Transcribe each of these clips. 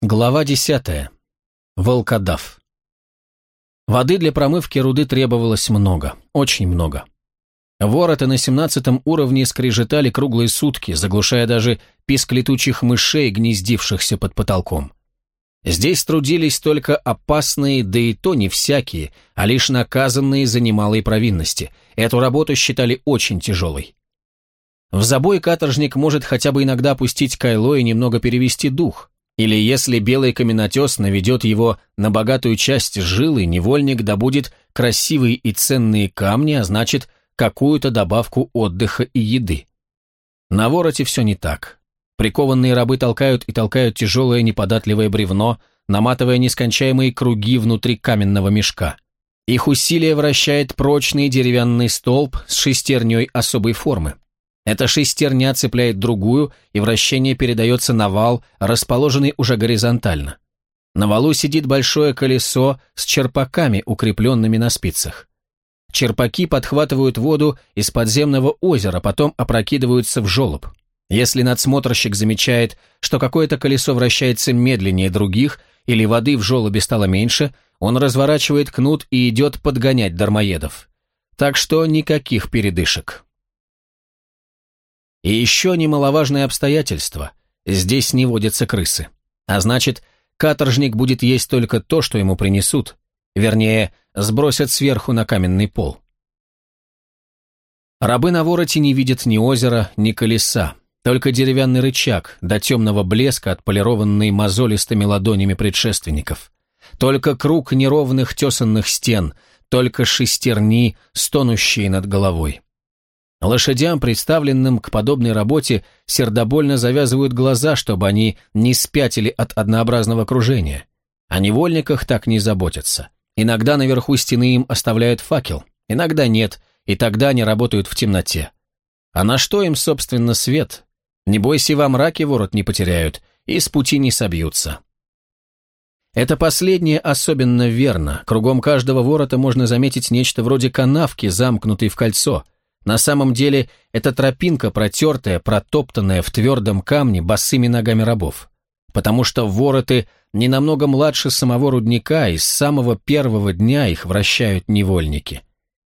Глава 10. Волкодав. Воды для промывки руды требовалось много, очень много. Вороты на 17-м уровне скрежетали круглые сутки, заглушая даже писк летучих мышей, гнездившихся под потолком. Здесь трудились только опасные, да и то не всякие, а лишь наказанные за немалые провинности. Эту работу считали очень тяжелой. В забой каторжник может хотя бы иногда опустить кайло и немного перевести дух. Или если белый каменотес наведет его на богатую часть жилы, невольник добудет красивые и ценные камни, а значит, какую-то добавку отдыха и еды. На вороте все не так. Прикованные рабы толкают и толкают тяжелое неподатливое бревно, наматывая нескончаемые круги внутри каменного мешка. Их усилие вращает прочный деревянный столб с шестерней особой формы. Эта шестерня цепляет другую, и вращение передается на вал, расположенный уже горизонтально. На валу сидит большое колесо с черпаками, укрепленными на спицах. Черпаки подхватывают воду из подземного озера, потом опрокидываются в желоб. Если надсмотрщик замечает, что какое-то колесо вращается медленнее других, или воды в желобе стало меньше, он разворачивает кнут и идет подгонять дармоедов. Так что никаких передышек. И еще немаловажное обстоятельство. Здесь не водятся крысы. А значит, каторжник будет есть только то, что ему принесут. Вернее, сбросят сверху на каменный пол. Рабы на вороте не видят ни озера, ни колеса. Только деревянный рычаг, до темного блеска, отполированный мозолистыми ладонями предшественников. Только круг неровных тесанных стен, только шестерни, стонущие над головой. Лошадям, представленным к подобной работе, сердобольно завязывают глаза, чтобы они не спятили от однообразного окружения. О невольниках так не заботятся. Иногда наверху стены им оставляют факел, иногда нет, и тогда они работают в темноте. А на что им, собственно, свет? Небось, и во мраке ворот не потеряют, и с пути не собьются. Это последнее особенно верно. Кругом каждого ворота можно заметить нечто вроде канавки, замкнутой в кольцо. На самом деле, это тропинка, протертая, протоптанная в твердом камне босыми ногами рабов. Потому что вороты не намного младше самого рудника, и с самого первого дня их вращают невольники.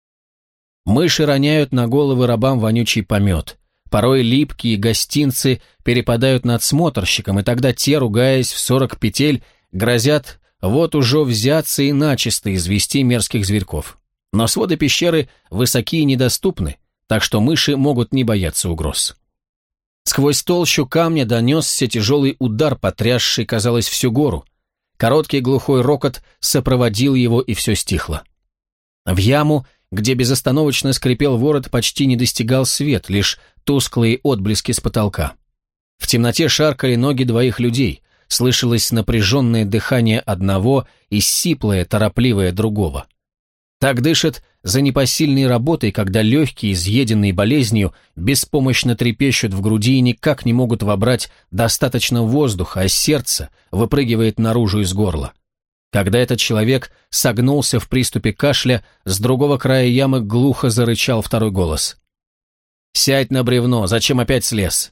Мыши роняют на головы рабам вонючий помет. Порой липкие гостинцы перепадают надсмотрщикам, и тогда те, ругаясь в 40 петель, грозят вот уже взяться и начисто извести мерзких зверьков. Но своды пещеры высокие и недоступны, так что мыши могут не бояться угроз. Сквозь толщу камня донесся тяжелый удар, потрясший, казалось, всю гору. Короткий глухой рокот сопроводил его, и все стихло. В яму, где безостановочно скрипел ворот, почти не достигал свет, лишь тусклые отблески с потолка. В темноте шаркали ноги двоих людей, слышалось напряженное дыхание одного и сиплое, торопливое другого. Так дышат за непосильной работой, когда легкие, изъеденные болезнью, беспомощно трепещут в груди и никак не могут вобрать достаточно воздуха, а сердце выпрыгивает наружу из горла. Когда этот человек согнулся в приступе кашля, с другого края ямы глухо зарычал второй голос. «Сядь на бревно, зачем опять слез?»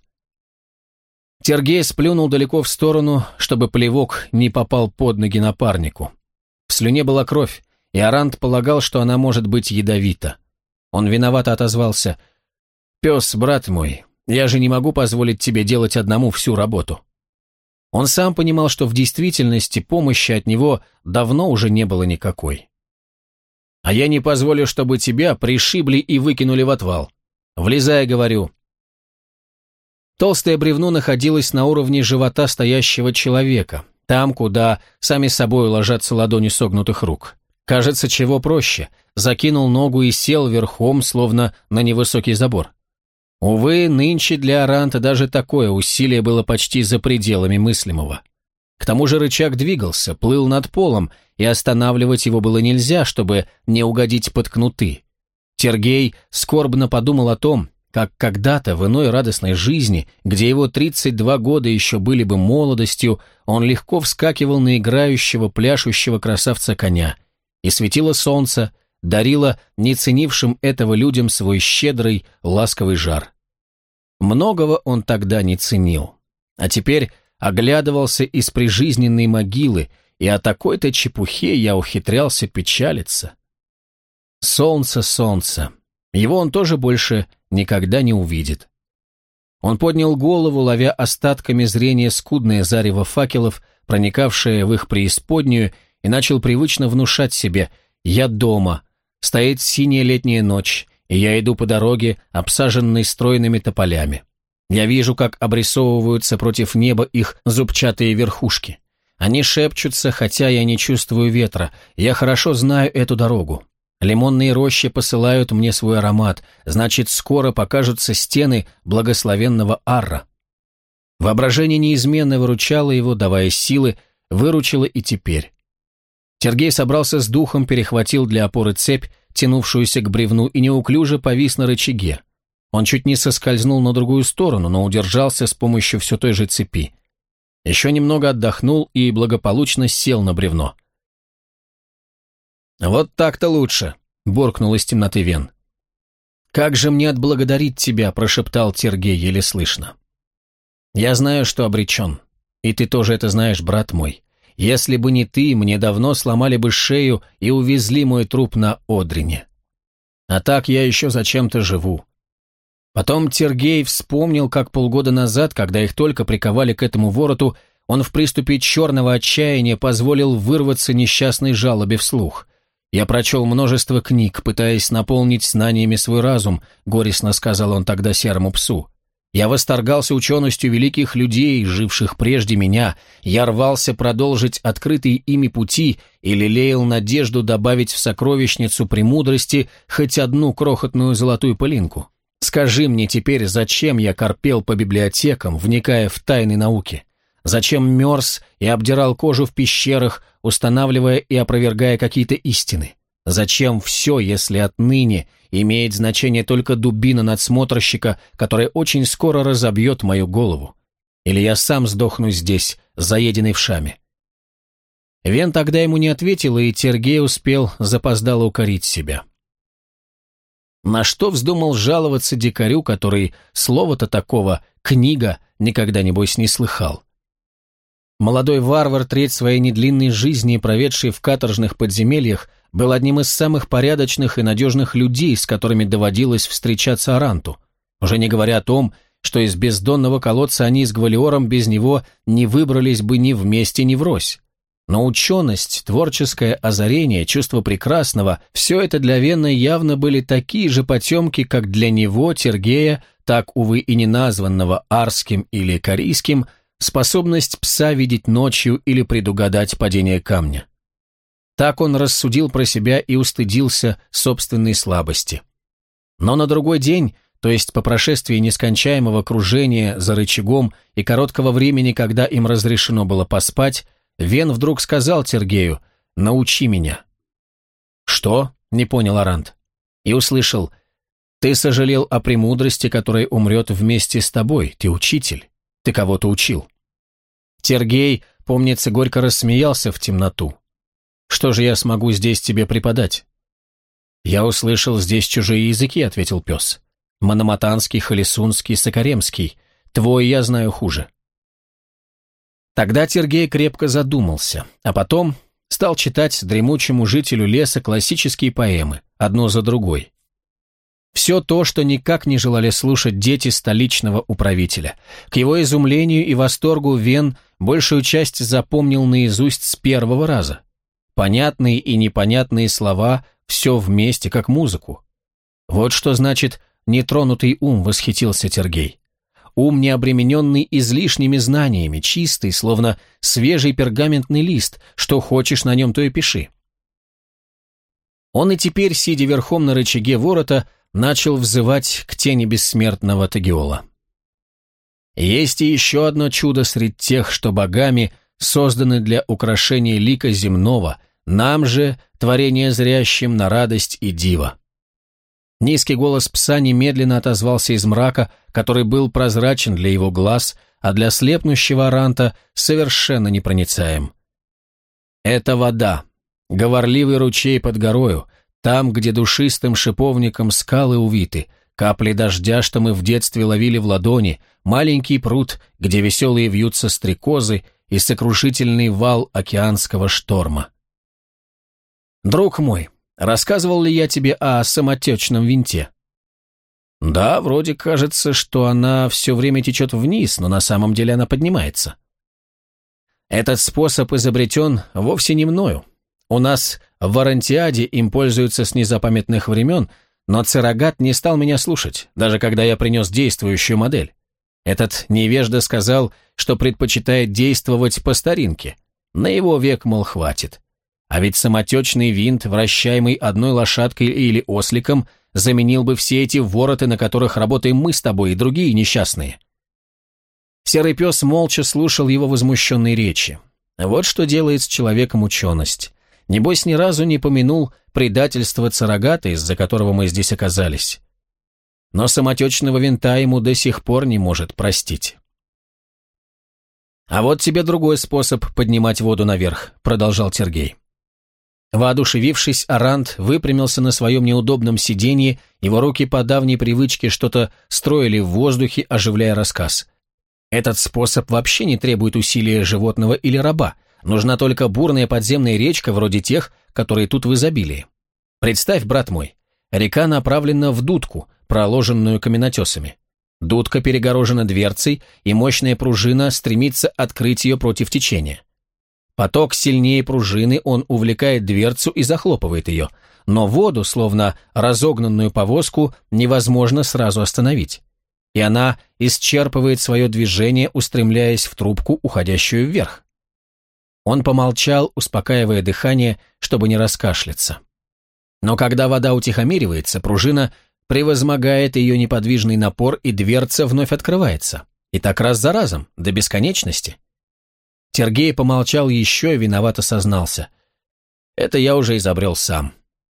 Тергей сплюнул далеко в сторону, чтобы плевок не попал под ноги напарнику. В слюне была кровь, и Арант полагал, что она может быть ядовита. Он виновато отозвался. «Пес, брат мой, я же не могу позволить тебе делать одному всю работу». Он сам понимал, что в действительности помощи от него давно уже не было никакой. «А я не позволю, чтобы тебя пришибли и выкинули в отвал. Влезай, говорю». Толстое бревно находилось на уровне живота стоящего человека, там, куда сами собой ложатся ладони согнутых рук. Кажется, чего проще. Закинул ногу и сел верхом, словно на невысокий забор. Увы, нынче для Аранта даже такое усилие было почти за пределами мыслимого. К тому же рычаг двигался, плыл над полом, и останавливать его было нельзя, чтобы не угодить под кнуты. Тергей скорбно подумал о том, как когда-то в иной радостной жизни, где его 32 года еще были бы молодостью, он легко вскакивал на играющего, пляшущего красавца коня, и светило солнце, дарило не ценившим этого людям свой щедрый, ласковый жар. Многого он тогда не ценил. А теперь оглядывался из прижизненной могилы, и о такой-то чепухе я ухитрялся печалиться. Солнце, солнце. Его он тоже больше никогда не увидит. Он поднял голову, ловя остатками зрения скудное зарево факелов, проникавшее в их преисподнюю, и начал привычно внушать себе: «Я дома, стоит синяя летняя ночь, и я иду по дороге, обсаженной стройными тополями. Я вижу, как обрисовываются против неба их зубчатые верхушки. Они шепчутся, хотя я не чувствую ветра, я хорошо знаю эту дорогу. Лимонные рощи посылают мне свой аромат, значит, скоро покажутся стены благословенного Арра». Воображение неизменно выручало его, давая силы, выручило и теперь. Сергей собрался с духом, перехватил для опоры цепь, тянувшуюся к бревну, и неуклюже повис на рычаге. Он чуть не соскользнул на другую сторону, но удержался с помощью все той же цепи. Еще немного отдохнул и благополучно сел на бревно. «Вот так-то лучше», — буркнул из темноты Вен. «Как же мне отблагодарить тебя», — прошептал Сергей еле слышно. «Я знаю, что обречен. И ты тоже это знаешь, брат мой. Если бы не ты, мне давно сломали бы шею и увезли мой труп на Одрине. А так я еще зачем-то живу». Потом Сергей вспомнил, как полгода назад, когда их только приковали к этому вороту, он в приступе черного отчаяния позволил вырваться несчастной жалобе вслух. «Я прочел множество книг, пытаясь наполнить знаниями свой разум», — горестно сказал он тогда серому псу. «Я восторгался ученостью великих людей, живших прежде меня, я рвался продолжить открытые ими пути и лелеял надежду добавить в сокровищницу премудрости хоть одну крохотную золотую пылинку. Скажи мне теперь, зачем я корпел по библиотекам, вникая в тайны науки? Зачем мерз и обдирал кожу в пещерах, устанавливая и опровергая какие-то истины? Зачем все, если отныне имеет значение только дубина надсмотрщика, которая очень скоро разобьет мою голову? Или я сам сдохну здесь, заеденный вшами?» Вен тогда ему не ответил, и Сергей успел запоздало укорить себя. На что вздумал жаловаться дикарю, который слова-то такого «книга» никогда, небось, не слыхал? Молодой варвар, треть своей недлинной жизни, проведший в каторжных подземельях, был одним из самых порядочных и надежных людей, с которыми доводилось встречаться Аранту, уже не говоря о том, что из бездонного колодца они с Гвалиором без него не выбрались бы ни вместе, ни врозь. Но ученость, творческое озарение, чувство прекрасного – все это для Вена явно были такие же потемки, как для него, Сергея, так, увы, и неназванного арским или корейским, способность пса видеть ночью или предугадать падение камня. Так он рассудил про себя и устыдился собственной слабости. Но на другой день, то есть по прошествии нескончаемого кружения за рычагом и короткого времени, когда им разрешено было поспать, Вен вдруг сказал Сергею: «Научи меня». «Что?» — не понял Арант. И услышал: «Ты сожалел о премудрости, которая умрет вместе с тобой, ты учитель, ты кого-то учил». Сергей, помнится, горько рассмеялся в темноту. «Что же я смогу здесь тебе преподать?» «Я услышал здесь чужие языки», — ответил пес. «Мономатанский, холесунский, сокаремский. Твой я знаю хуже». Тогда Сергей крепко задумался, а потом стал читать дремучему жителю леса классические поэмы, одну за другой. Все то, что никак не желали слушать дети столичного управителя. К его изумлению и восторгу Вен большую часть запомнил наизусть с первого раза. Понятные и непонятные слова, все вместе, как музыку. Вот что значит «нетронутый ум», восхитился Сергей. Ум, не обремененный излишними знаниями, чистый, словно свежий пергаментный лист, что хочешь на нем, то и пиши. Он и теперь, сидя верхом на рычаге ворота, начал взывать к тени бессмертного Тагиола. Есть и еще одно чудо среди тех, что богами созданы для украшения лика земного, нам же, творение зрящим, на радость и диво. Низкий голос пса немедленно отозвался из мрака, который был прозрачен для его глаз, а для слепнущего Аранта совершенно непроницаем. «Это вода, говорливый ручей под горою, там, где душистым шиповником скалы увиты, Капли дождя, что мы в детстве ловили в ладони, маленький пруд, где веселые вьются стрекозы, и сокрушительный вал океанского шторма. Друг мой, рассказывал ли я тебе о самотечном винте? Да, вроде кажется, что она все время течет вниз, но на самом деле она поднимается. Этот способ изобретен вовсе не мною. У нас в Арантиаде им пользуются с незапамятных времен, но Церагат не стал меня слушать, даже когда я принес действующую модель. Этот невежда сказал, что предпочитает действовать по старинке. На его век, мол, хватит. А ведь самотечный винт, вращаемый одной лошадкой или осликом, заменил бы все эти вороты, на которых работаем мы с тобой и другие несчастные. Серый пес молча слушал его возмущенные речи. Вот что делает с человеком ученость. Небось, ни разу не помянул предательство Церагата, из-за которого мы здесь оказались. Но самотечного винта ему до сих пор не может простить. «А вот тебе другой способ поднимать воду наверх», — продолжал Тергей. Воодушевившись, Арант выпрямился на своем неудобном сиденье, его руки по давней привычке что-то строили в воздухе, оживляя рассказ. Этот способ вообще не требует усилия животного или раба, нужна только бурная подземная речка, вроде тех, которые тут в изобилии. Представь, брат мой, река направлена в дудку, проложенную каменотесами. Дудка перегорожена дверцей, и мощная пружина стремится открыть ее против течения. Поток сильнее пружины, он увлекает дверцу и захлопывает ее, но воду, словно разогнанную повозку, невозможно сразу остановить. И она исчерпывает свое движение, устремляясь в трубку, уходящую вверх. Он помолчал, успокаивая дыхание, чтобы не раскашляться. Но когда вода утихомиривается, пружина превозмогает ее неподвижный напор, и дверца вновь открывается. И так раз за разом, до бесконечности. Тергей помолчал еще и виновато сознался. Это я уже изобрел сам.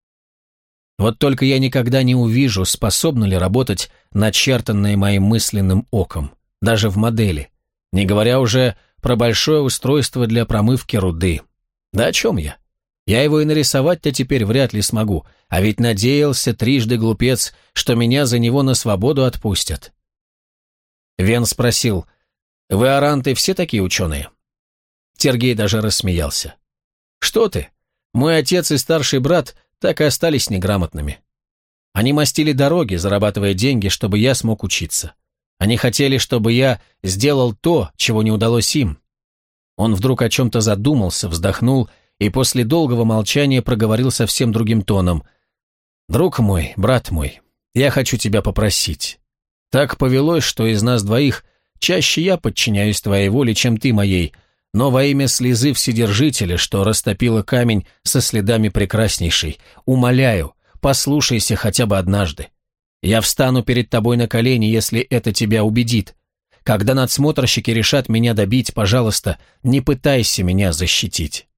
Вот только я никогда не увижу, способна ли работать начертанное моим мысленным оком, даже в модели, не говоря уже про большое устройство для промывки руды. Да о чем я? Я его и нарисовать-то теперь вряд ли смогу, а ведь надеялся трижды глупец, что меня за него на свободу отпустят. Вен спросил, «Вы, аранты, все такие ученые?» Тергей даже рассмеялся. «Что ты? Мой отец и старший брат так и остались неграмотными. Они мастили дороги, зарабатывая деньги, чтобы я смог учиться. Они хотели, чтобы я сделал то, чего не удалось им». Он вдруг о чем-то задумался, вздохнул и после долгого молчания проговорил совсем другим тоном. «Друг мой, брат мой, я хочу тебя попросить. Так повелось, что из нас двоих чаще я подчиняюсь твоей воле, чем ты моей, но во имя слезы Вседержителя, что растопило камень со следами прекраснейшей, умоляю, послушайся хотя бы однажды. Я встану перед тобой на колени, если это тебя убедит. Когда надсмотрщики решат меня добить, пожалуйста, не пытайся меня защитить».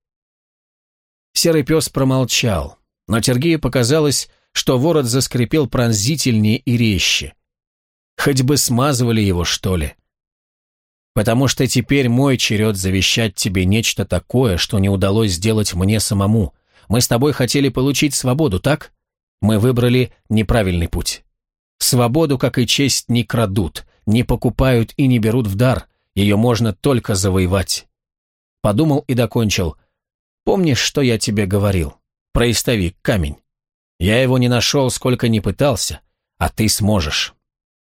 Серый пес промолчал, но Тергею показалось, что ворот заскрипел пронзительнее и резче. Хоть бы смазывали его, что ли. «Потому что теперь мой черед завещать тебе нечто такое, что не удалось сделать мне самому. Мы с тобой хотели получить свободу, так? Мы выбрали неправильный путь. Свободу, как и честь, не крадут, не покупают и не берут в дар, ее можно только завоевать». Подумал и докончил. «Помнишь, что я тебе говорил? Про истовик, камень. Я его не нашел, сколько ни пытался, а ты сможешь».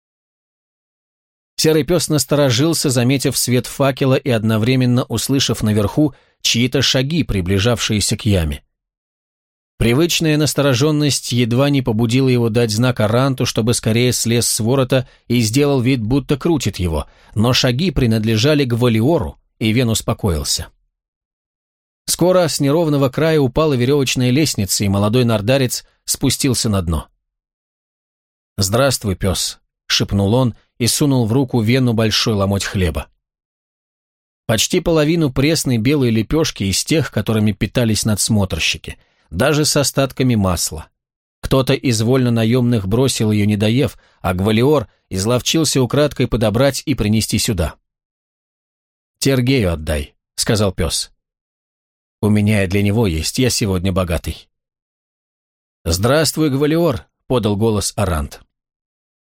Серый пес насторожился, заметив свет факела и одновременно услышав наверху чьи-то шаги, приближавшиеся к яме. Привычная настороженность едва не побудила его дать знак Аранту, чтобы скорее слез с ворота и сделал вид, будто крутит его, но шаги принадлежали Гвалиору, и Вен успокоился. Скоро с неровного края упала веревочная лестница, и молодой нордарец спустился на дно. «Здравствуй, пес», — шепнул он и сунул в руку Вену большой ломоть хлеба. Почти половину пресной белой лепешки из тех, которыми питались надсмотрщики, даже с остатками масла. Кто-то из вольно-наемных бросил ее, не доев, а Гвалиор изловчился украдкой подобрать и принести сюда. «Тергею отдай», — сказал пес. «У меня и для него есть, я сегодня богатый». «Здравствуй, Гвалиор», — подал голос Арант.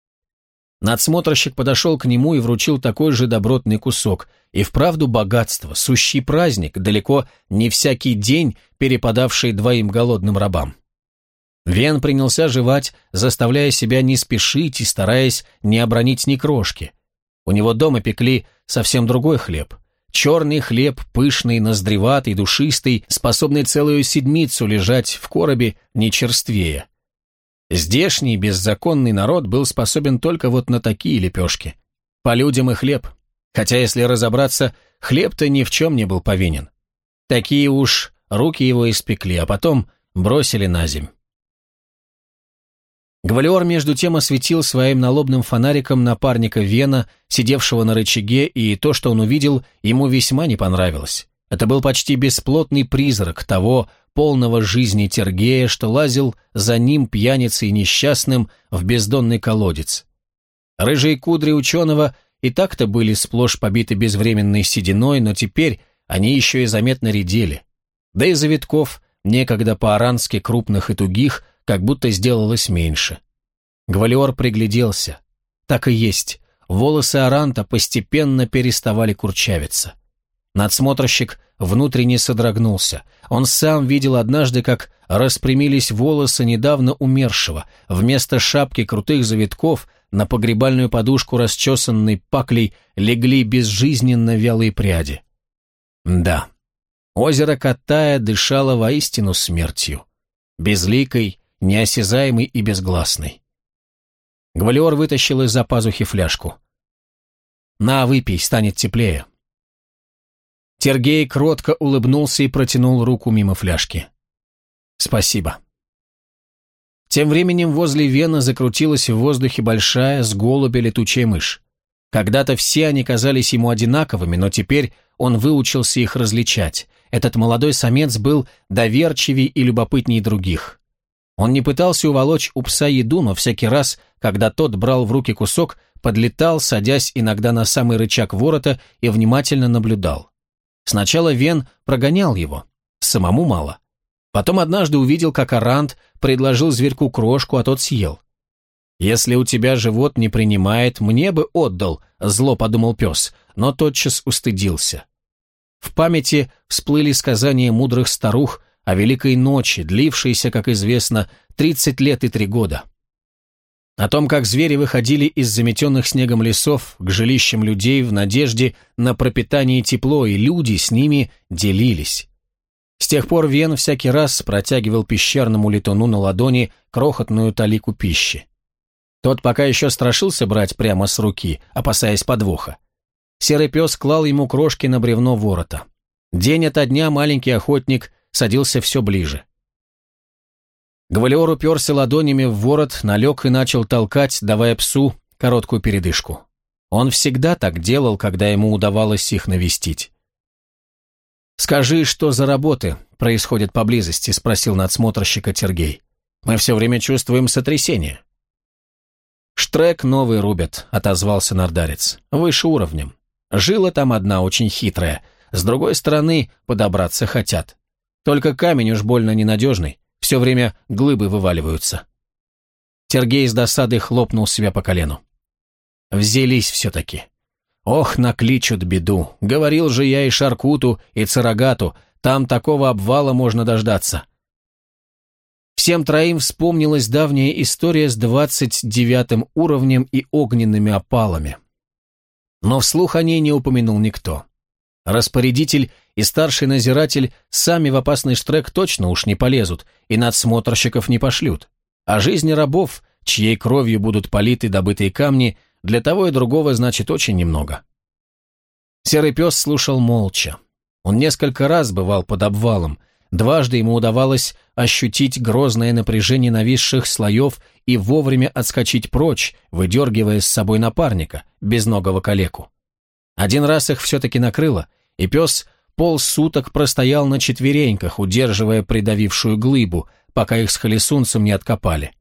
Надсмотрщик подошел к нему и вручил такой же добротный кусок. И вправду богатство, сущий праздник, далеко не всякий день перепадавший двоим голодным рабам. Вен принялся жевать, заставляя себя не спешить и стараясь не обронить ни крошки. У него дома пекли совсем другой хлеб. Черный хлеб, пышный, ноздреватый, душистый, способный целую седмицу лежать в коробе, не черствея. Здешний беззаконный народ был способен только вот на такие лепешки. По людям и хлеб. Хотя, если разобраться, хлеб-то ни в чем не был повинен. Такие уж руки его испекли, а потом бросили на земь. Гвалиор между тем осветил своим налобным фонариком напарника Вена, сидевшего на рычаге, и то, что он увидел, ему весьма не понравилось. Это был почти бесплотный призрак того полного жизни Тергея, что лазил за ним пьяницей несчастным в бездонный колодец. Рыжие кудри ученого и так-то были сплошь побиты безвременной сединой, но теперь они еще и заметно редели. Да и завитков, некогда по-арански крупных и тугих, как будто сделалось меньше. Гвалиор пригляделся. Так и есть, волосы Аранта постепенно переставали курчавиться. Надсмотрщик внутренне содрогнулся. Он сам видел однажды, как распрямились волосы недавно умершего. Вместо шапки крутых завитков на погребальную подушку, расчесанной паклей, легли безжизненно вялые пряди. Да, озеро Каттая дышало воистину смертью. Безликой, неосязаемый и безгласный. Гвалиор вытащил из-за пазухи фляжку. «На, выпей, станет теплее». Тергей кротко улыбнулся и протянул руку мимо фляжки. «Спасибо». Тем временем возле Вена закрутилась в воздухе большая с голубя летучая мышь. Когда-то все они казались ему одинаковыми, но теперь он выучился их различать. Этот молодой самец был доверчивей и любопытней других. Он не пытался уволочь у пса еду, но всякий раз, когда тот брал в руки кусок, подлетал, садясь иногда на самый рычаг ворота и внимательно наблюдал. Сначала Вен прогонял его, самому мало. Потом однажды увидел, как Арант предложил зверьку крошку, а тот съел. «Если у тебя живот не принимает, мне бы отдал», — зло подумал пес, но тотчас устыдился. В памяти всплыли сказания мудрых старух о Великой Ночи, длившейся, как известно, 30 лет и 3 года. О том, как звери выходили из заметенных снегом лесов к жилищам людей в надежде на пропитание и тепло, и люди с ними делились. С тех пор Вен всякий раз протягивал пещерному летуну на ладони крохотную талику пищи. Тот пока еще страшился брать прямо с руки, опасаясь подвоха. Серый пес клал ему крошки на бревно ворота. День ото дня маленький охотник садился все ближе. Гвалиор уперся ладонями в ворот, налег и начал толкать, давая псу короткую передышку. Он всегда так делал, когда ему удавалось их навестить. «Скажи, что за работы происходят поблизости?» — спросил надсмотрщика Тергей. «Мы все время чувствуем сотрясение». «Штрек новый рубят», — отозвался нордарец, — «выше уровнем. Жила там одна очень хитрая, с другой стороны подобраться хотят. Только камень уж больно ненадежный, все время глыбы вываливаются». Тергей с досадой хлопнул себя по колену. «Взялись все-таки. Ох, накличут беду. Говорил же я и Шаркуту, и Царагату, там такого обвала можно дождаться». Всем троим вспомнилась давняя история с 29-м уровнем и огненными опалами. Но вслух о ней не упомянул никто. Распорядитель и старший надзиратель сами в опасный штрек точно уж не полезут и надсмотрщиков не пошлют. А жизни рабов, чьей кровью будут политы добытые камни, для того и другого значит очень немного. Серый пес слушал молча. Он несколько раз бывал под обвалом. Дважды ему удавалось ощутить грозное напряжение нависших слоев и вовремя отскочить прочь, выдергивая с собой напарника, безногого калеку. Один раз их все-таки накрыло, и пес полсуток простоял на четвереньках, удерживая придавившую глыбу, пока их с холесунцем не откопали.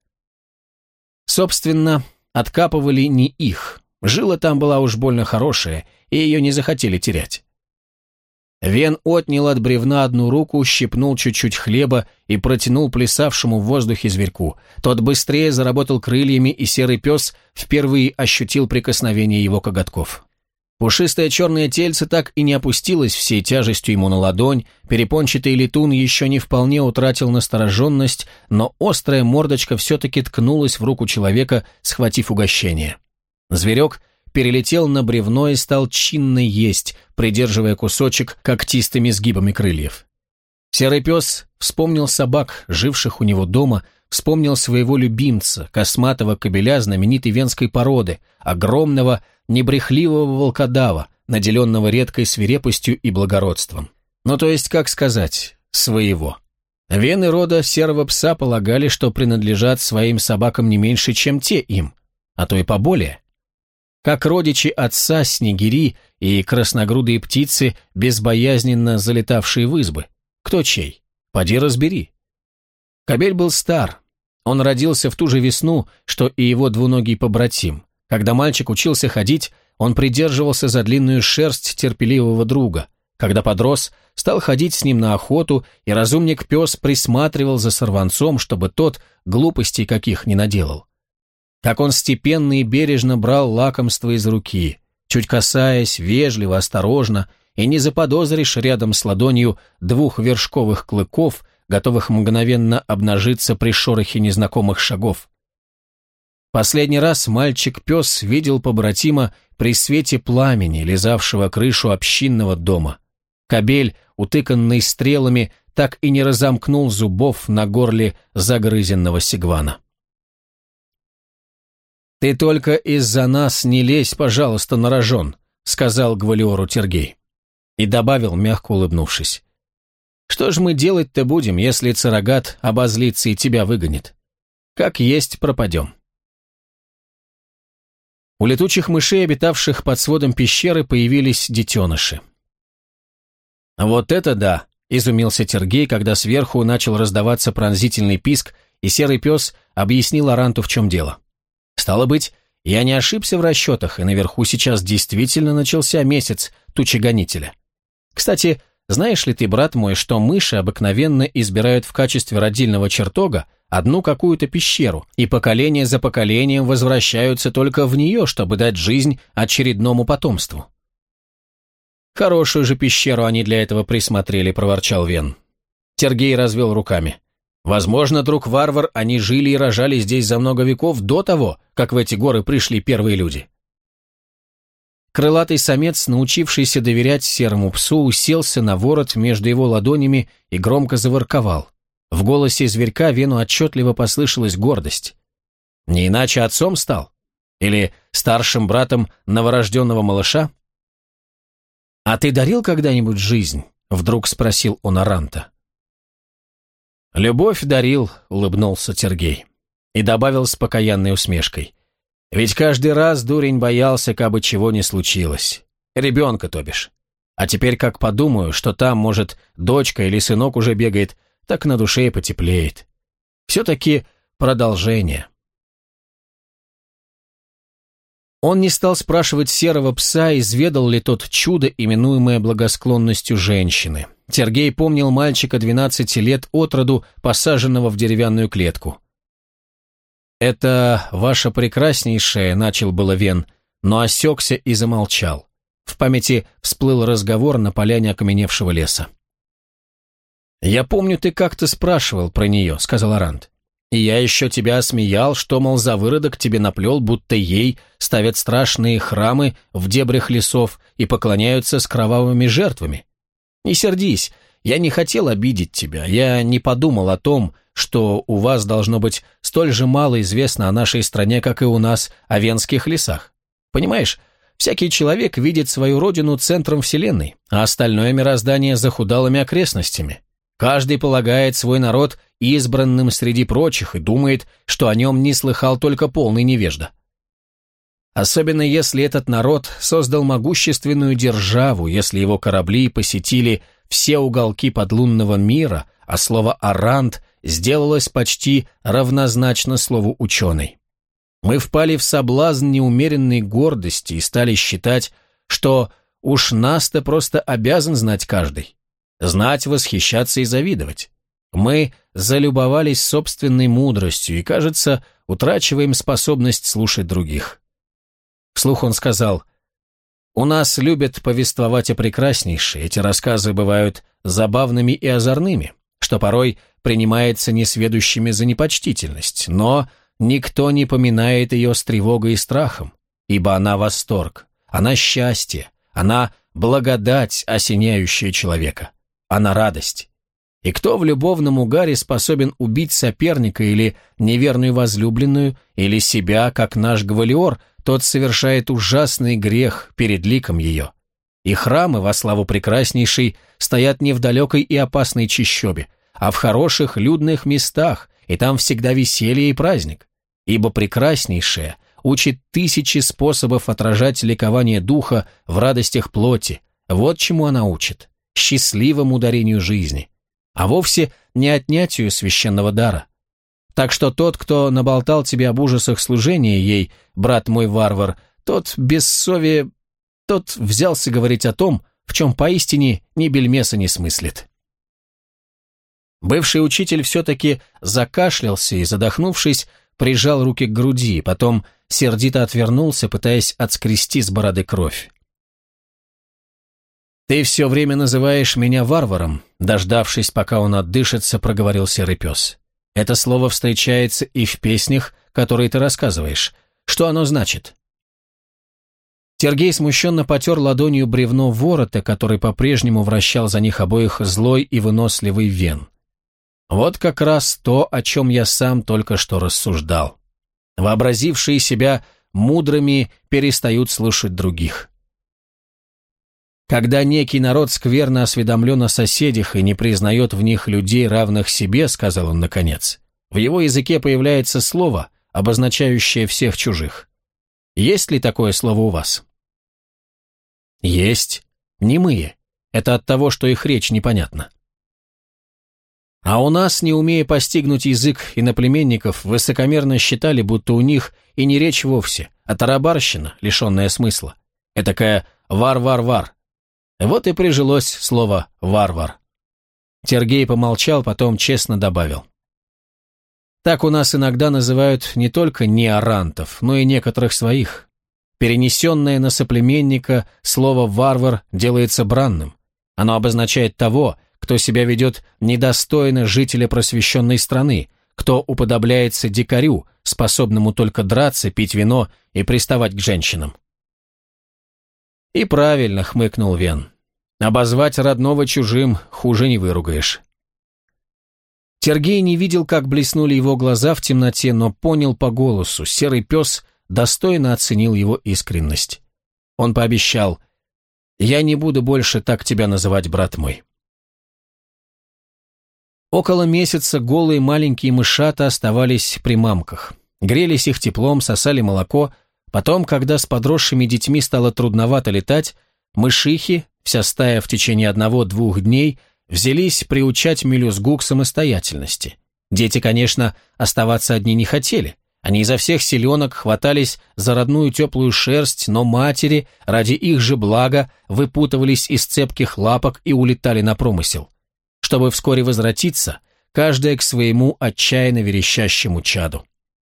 Собственно, откапывали не их. Жила там была уж больно хорошая, и ее не захотели терять. Вен Вен отнял от бревна одну руку, щипнул чуть-чуть хлеба и протянул плясавшему в воздухе зверьку. Тот быстрее заработал крыльями, и серый пес впервые ощутил прикосновение его коготков. Пушистое черное тельце так и не опустилось всей тяжестью ему на ладонь, перепончатый летун еще не вполне утратил настороженность, но острая мордочка все-таки ткнулась в руку человека, схватив угощение. Зверек перелетел на бревно и стал чинно есть, придерживая кусочек когтистыми сгибами крыльев. Серый пес вспомнил собак, живших у него дома, вспомнил своего любимца, косматого кобеля знаменитой венской породы, огромного, небрехливого волкодава, наделенного редкой свирепостью и благородством. Ну, то есть, как сказать, своего. Вены рода серого пса полагали, что принадлежат своим собакам не меньше, чем те им, а то и поболее. Как родичи отца снегири и красногрудые птицы, безбоязненно залетавшие в избы. Кто чей? Поди разбери. Кобель был стар. Он родился в ту же весну, что и его двуногий побратим. Когда мальчик учился ходить, он придерживался за длинную шерсть терпеливого друга. Когда подрос, стал ходить с ним на охоту, и разумник-пес присматривал за сорванцом, чтобы тот глупостей каких не наделал. Как он степенно и бережно брал лакомство из руки, чуть касаясь, вежливо, осторожно, и не заподозришь рядом с ладонью двух вершковых клыков, готовых мгновенно обнажиться при шорохе незнакомых шагов. Последний раз мальчик-пес видел побратима при свете пламени, лизавшего крышу общинного дома. Кобель, утыканный стрелами, так и не разомкнул зубов на горле загрызенного сигвана. «Ты только из-за нас не лезь, пожалуйста, на рожон», — сказал Гвалиору Тергей. И добавил, мягко улыбнувшись. «Что ж мы делать-то будем, если Царагат обозлится и тебя выгонит? Как есть пропадем». У летучих мышей, обитавших под сводом пещеры, появились детеныши. «Вот это да!» — изумился Тергей, когда сверху начал раздаваться пронзительный писк, и серый пес объяснил Аранту, в чем дело. «Стало быть, я не ошибся в расчетах, и наверху сейчас действительно начался месяц тучегонителя. Кстати, знаешь ли ты, брат мой, что мыши обыкновенно избирают в качестве родильного чертога одну какую-то пещеру, и поколение за поколением возвращаются только в нее, чтобы дать жизнь очередному потомству?» «Хорошую же пещеру они для этого присмотрели», — проворчал Вен. Тергей развел руками. «Возможно, друг-варвар, они жили и рожали здесь за много веков до того, как в эти горы пришли первые люди». Крылатый самец, научившийся доверять серому псу, уселся на ворот между его ладонями и громко заворковал. В голосе зверька Вену отчетливо послышалась гордость. «Не иначе отцом стал? Или старшим братом новорожденного малыша?» «А ты дарил когда-нибудь жизнь?» — вдруг спросил он Аранта. «Любовь дарил», — улыбнулся Тергей. И добавил с покаянной усмешкой. «Ведь каждый раз дурень боялся, кабы чего не случилось. Ребенка, то бишь. А теперь как подумаю, что там, может, дочка или сынок уже бегает, так на душе и потеплеет. Все-таки продолжение». Он не стал спрашивать серого пса, изведал ли тот чудо, именуемое благосклонностью женщины. Тергей помнил мальчика 12 лет от роду, посаженного в деревянную клетку. «Это ваша прекраснейшая», — начал было Вен, но осекся и замолчал. В памяти всплыл разговор на поляне окаменевшего леса. «Я помню, ты как-то спрашивал про нее», — сказал Арант. «И я еще тебя осмеял, что, мол, за выродок тебе наплел, будто ей ставят страшные храмы в дебрях лесов и поклоняются с кровавыми жертвами. Не сердись, я не хотел обидеть тебя, я не подумал о том, что у вас должно быть столь же мало известно о нашей стране, как и у нас о венских лесах. Понимаешь, всякий человек видит свою родину центром вселенной, а остальное мироздание захудалыми окрестностями. Каждый полагает свой народ избранным среди прочих и думает, что о нем не слыхал только полный невежда. Особенно если этот народ создал могущественную державу, если его корабли посетили все уголки подлунного мира, а слово «арант» сделалось почти равнозначно слову «ученый». Мы впали в соблазн неумеренной гордости и стали считать, что уж нас-то просто обязан знать каждый. Знать, восхищаться и завидовать. Мы залюбовались собственной мудростью и, кажется, утрачиваем способность слушать других. Вслух он сказал: «У нас любят повествовать о прекраснейшей, эти рассказы бывают забавными и озорными, что порой принимается несведущими за непочтительность, но никто не поминает ее с тревогой и страхом, ибо она восторг, она счастье, она благодать, осеняющая человека, она радость. И кто в любовном угаре способен убить соперника или неверную возлюбленную, или себя, как наш Гвалиор, тот совершает ужасный грех перед ликом ее. И храмы во славу прекраснейшей стоят не в далекой и опасной чащобе, а в хороших людных местах, и там всегда веселье и праздник. Ибо прекраснейшая учит тысячи способов отражать ликование духа в радостях плоти. Вот чему она учит. Счастливому дарению жизни, а вовсе не отнятию священного дара. Так что тот, кто наболтал тебе об ужасах служения ей, брат мой варвар, тот тот взялся говорить о том, в чем поистине ни бельмеса не смыслит». Бывший учитель все-таки закашлялся и, задохнувшись, прижал руки к груди, потом сердито отвернулся, пытаясь отскрести с бороды кровь. «Ты все время называешь меня варваром», дождавшись, пока он отдышится, проговорил серый пес. «Это слово встречается и в песнях, которые ты рассказываешь. Что оно значит?» Сергей смущенно потер ладонью бревно ворота, который по-прежнему вращал за них обоих злой и выносливый Вен. «Вот как раз то, о чем я сам только что рассуждал. Вообразившие себя мудрыми перестают слушать других. Когда некий народ скверно осведомлен о соседях и не признает в них людей, равных себе, — сказал он наконец, — в его языке появляется слово, обозначающее всех чужих. Есть ли такое слово у вас?» «Есть. Немые. Это от того, что их речь непонятна». А у нас, не умея постигнуть язык иноплеменников, высокомерно считали, будто у них и не речь вовсе, а тарабарщина, лишенная смысла. Этакая вар-вар-вар. Вот и прижилось слово «варвар». Сергей помолчал, потом честно добавил: «Так у нас иногда называют не только неорантов, но и некоторых своих. Перенесенное на соплеменника слово «варвар» делается бранным. Оно обозначает того, кто себя ведет недостойно жителя просвещенной страны, кто уподобляется дикарю, способному только драться, пить вино и приставать к женщинам». «И правильно», — хмыкнул Вен. «Обозвать родного чужим хуже не выругаешь». Сергей не видел, как блеснули его глаза в темноте, но понял по голосу. Серый пес достойно оценил его искренность. Он пообещал: «Я не буду больше так тебя называть, брат мой». Около месяца голые маленькие мышата оставались при мамках. Грелись их теплом, сосали молоко. Потом, когда с подросшими детьми стало трудновато летать, мышихи, вся стая в течение 1-2 дней, взялись приучать мелюзгу к самостоятельности. Дети, конечно, оставаться одни не хотели. Они изо всех силенок хватались за родную теплую шерсть, но матери, ради их же блага, выпутывались из цепких лапок и улетали на промысел, чтобы вскоре возвратиться, каждая к своему отчаянно верещащему чаду.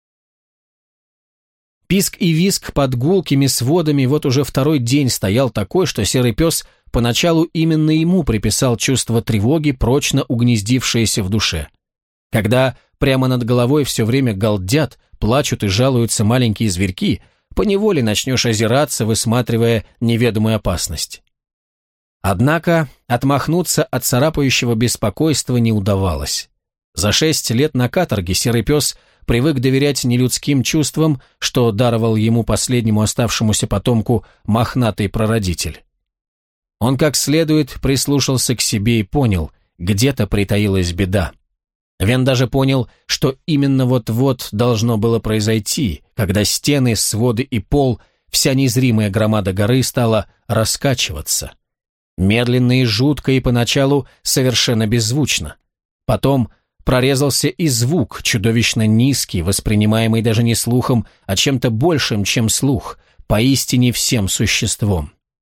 Писк и визг под гулкими сводами вот уже 2-й день стоял такой, что серый пес поначалу именно ему приписал чувство тревоги, прочно угнездившееся в душе. Когда прямо над головой все время галдят, плачут и жалуются маленькие зверьки, поневоле начнешь озираться, высматривая неведомую опасность. Однако отмахнуться от царапающего беспокойства не удавалось. За 6 лет на каторге серый пес привык доверять нелюдским чувствам, что даровал ему последнему оставшемуся потомку мохнатый прародитель. Он как следует прислушался к себе и понял, где-то притаилась беда. Вен даже понял, что именно вот-вот должно было произойти, когда стены, своды и пол, вся незримая громада горы стала раскачиваться. Медленно и жутко, и поначалу совершенно беззвучно. Потом прорезался и звук, чудовищно низкий, воспринимаемый даже не слухом, а чем-то большим, чем слух, поистине всем существом.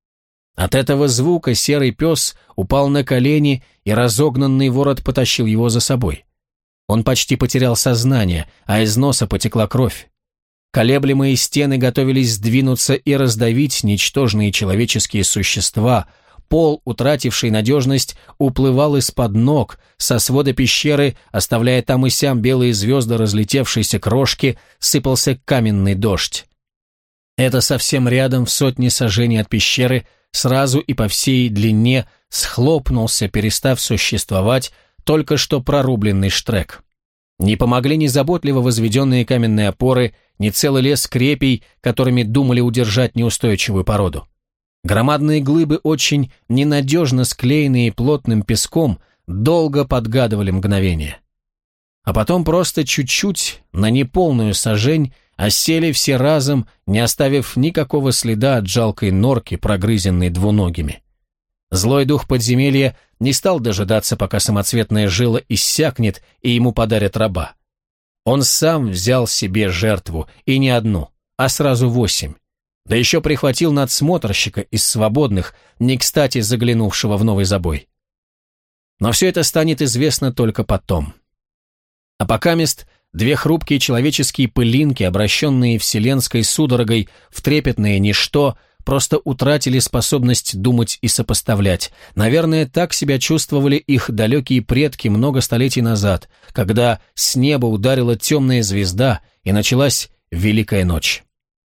От этого звука серый пес упал на колени, и разогнанный ворот потащил его за собой. Он почти потерял сознание, а из носа потекла кровь. Колеблемые стены готовились сдвинуться и раздавить ничтожные человеческие существа. Пол, утративший надежность, уплывал из-под ног, со свода пещеры, оставляя там и сям белые звезды разлетевшейся крошки, сыпался каменный дождь. Это совсем рядом, в сотне саженей от пещеры, сразу и по всей длине схлопнулся, перестав существовать, только что прорубленный штрек. Не помогли ни заботливо возведенные каменные опоры, ни целый лес крепей, которыми думали удержать неустойчивую породу. Громадные глыбы, очень ненадежно склеенные плотным песком, долго подгадывали мгновение. А потом просто чуть-чуть, на неполную сажень, осели все разом, не оставив никакого следа от жалкой норки, прогрызенной двуногими. Злой дух подземелья не стал дожидаться, пока самоцветная жила иссякнет и ему подарят раба. Он сам взял себе жертву, и не одну, а сразу 8. Да еще прихватил надсмотрщика из свободных, не кстати заглянувшего в новый забой. Но все это станет известно только потом. А покамест две хрупкие человеческие пылинки, обращенные вселенской судорогой в трепетное ничто, просто утратили способность думать и сопоставлять. Наверное, так себя чувствовали их далекие предки много столетий назад, когда с неба ударила темная звезда и началась Великая ночь.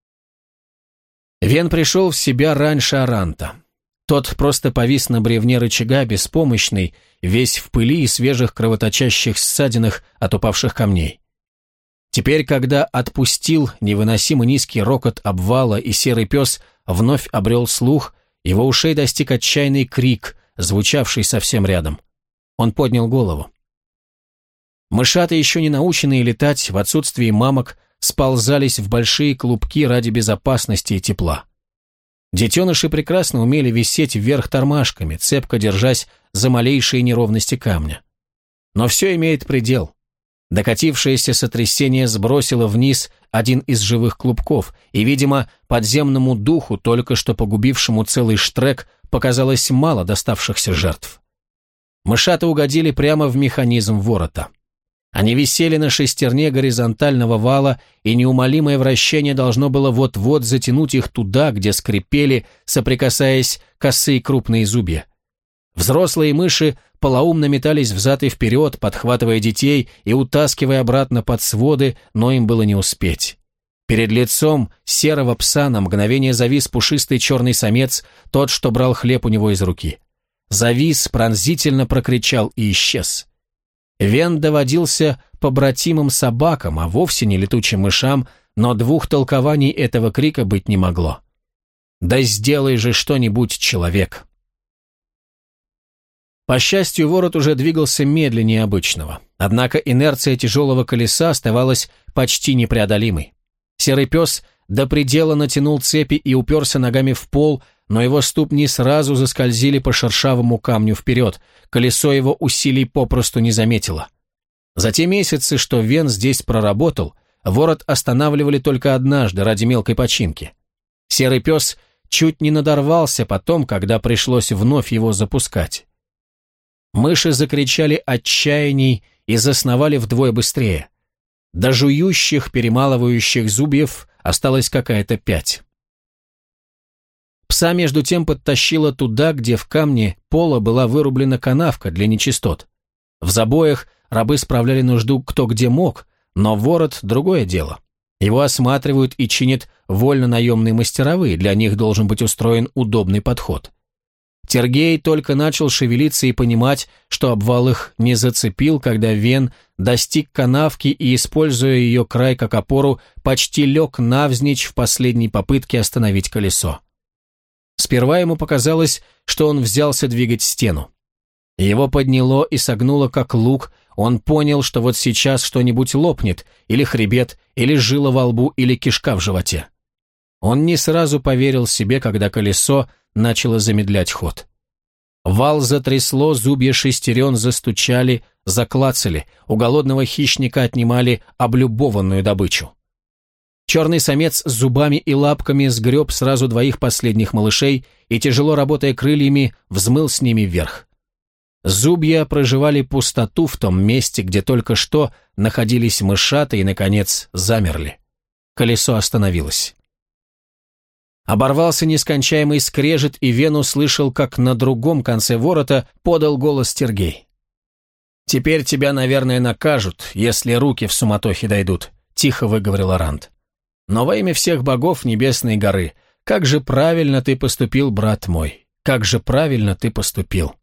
Вен пришел в себя раньше Аранта. Тот просто повис на бревне рычага, беспомощный, весь в пыли и свежих кровоточащих ссадинах от упавших камней. Теперь, когда отпустил невыносимо низкий рокот обвала, и серый пес вновь обрел слух, его ушей достиг отчаянный крик, звучавший совсем рядом. Он поднял голову. Мышата, еще не наученные летать, в отсутствии мамок, сползались в большие клубки ради безопасности и тепла. Детеныши прекрасно умели висеть вверх тормашками, цепко держась за малейшие неровности камня. Но все имеет предел. Докатившееся сотрясение сбросило вниз один из живых клубков, и, видимо, подземному духу, только что погубившему целый штрек, показалось мало доставшихся жертв. Мышата угодили прямо в механизм ворота. Они висели на шестерне горизонтального вала, и неумолимое вращение должно было вот-вот затянуть их туда, где скрипели, соприкасаясь косые крупные зубья. Взрослые мыши полоумно метались взад и вперед, подхватывая детей и утаскивая обратно под своды, но им было не успеть. Перед лицом серого пса на мгновение завис пушистый черный самец, тот, что брал хлеб у него из руки. Завис, пронзительно прокричал и исчез. Вен доводился побратимым собакам, а вовсе не летучим мышам, но двух толкований этого крика быть не могло. «Да сделай же что-нибудь, человек!» По счастью, ворот уже двигался медленнее обычного, однако инерция тяжелого колеса оставалась почти непреодолимой. Серый пес до предела натянул цепи и уперся ногами в пол, но его ступни сразу заскользили по шершавому камню вперед, колесо его усилий попросту не заметило. За те месяцы, что Вен здесь проработал, ворот останавливали только однажды ради мелкой починки. Серый пес чуть не надорвался потом, когда пришлось вновь его запускать. Мыши закричали отчаяний и засновали вдвое быстрее. До жующих, перемалывающих зубьев осталось какая-то 5. Пса между тем подтащило туда, где в камне пола была вырублена канавка для нечистот. В забоях рабы справляли нужду кто где мог, но ворот – другое дело. Его осматривают и чинят вольно-наемные мастеровые, для них должен быть устроен удобный подход. Тергей только начал шевелиться и понимать, что обвал их не зацепил, когда Вен достиг канавки и, используя ее край как опору, почти лег навзничь в последней попытке остановить колесо. Сперва ему показалось, что он взялся двигать стену. Его подняло и согнуло, как лук. Он понял, что вот сейчас что-нибудь лопнет, или хребет, или жила во лбу, или кишка в животе. Он не сразу поверил себе, когда колесо начало замедлять ход. Вал затрясло, зубья шестерен застучали, заклацали, у голодного хищника отнимали облюбованную добычу. Черный самец с зубами и лапками сгреб сразу двоих последних малышей и, тяжело работая крыльями, взмыл с ними вверх. Зубья проживали пустоту в том месте, где только что находились мышата и, наконец, замерли. Колесо остановилось. Оборвался нескончаемый скрежет, и Вен услышал, как на другом конце ворота подал голос Тергей. «Теперь тебя, наверное, накажут, если руки в суматохе дойдут», — тихо выговорил Арант. «Но во имя всех богов Небесной горы, как же правильно ты поступил, брат мой, как же правильно ты поступил».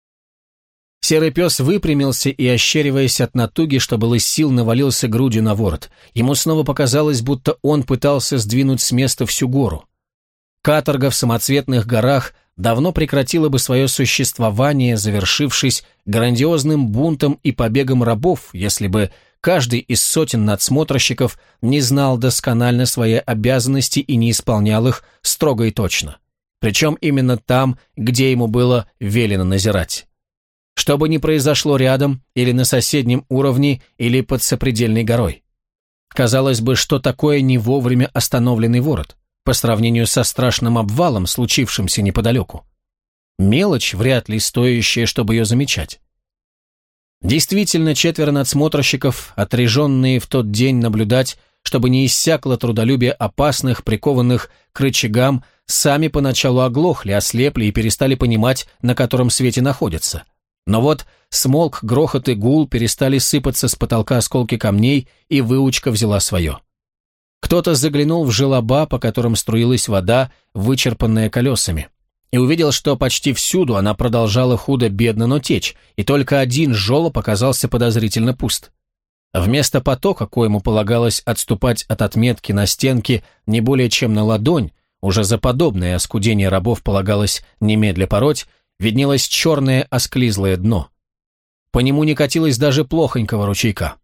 Серый пес выпрямился и, ощериваясь от натуги, что было сил, навалился грудью на ворот. Ему снова показалось, будто он пытался сдвинуть с места всю гору. Каторга в самоцветных горах давно прекратила бы свое существование, завершившись грандиозным бунтом и побегом рабов, если бы каждый из сотен надсмотрщиков не знал досконально свои обязанности и не исполнял их строго и точно. Причем именно там, где ему было велено назирать. Что бы ни произошло рядом, или на соседнем уровне, или под сопредельной горой. Казалось бы, что такое не вовремя остановленный ворот, по сравнению со страшным обвалом, случившимся неподалеку. Мелочь, вряд ли стоящая, чтобы ее замечать. Действительно, 4 надсмотрщиков, отряженные в тот день наблюдать, чтобы не иссякло трудолюбие опасных, прикованных к рычагам, сами поначалу оглохли, ослепли и перестали понимать, на котором свете находятся. Но вот смолк, грохот и гул, перестали сыпаться с потолка осколки камней, и выучка взяла свое. Кто-то заглянул в желоба, по которым струилась вода, вычерпанная колесами, и увидел, что почти всюду она продолжала худо-бедно, но течь, и только один желоб оказался подозрительно пуст. Вместо потока, коему полагалось отступать от отметки на стенке не более чем на ладонь, уже за подобное оскудение рабов полагалось немедля пороть, виднелось черное осклизлое дно. По нему не катилось даже плохонького ручейка.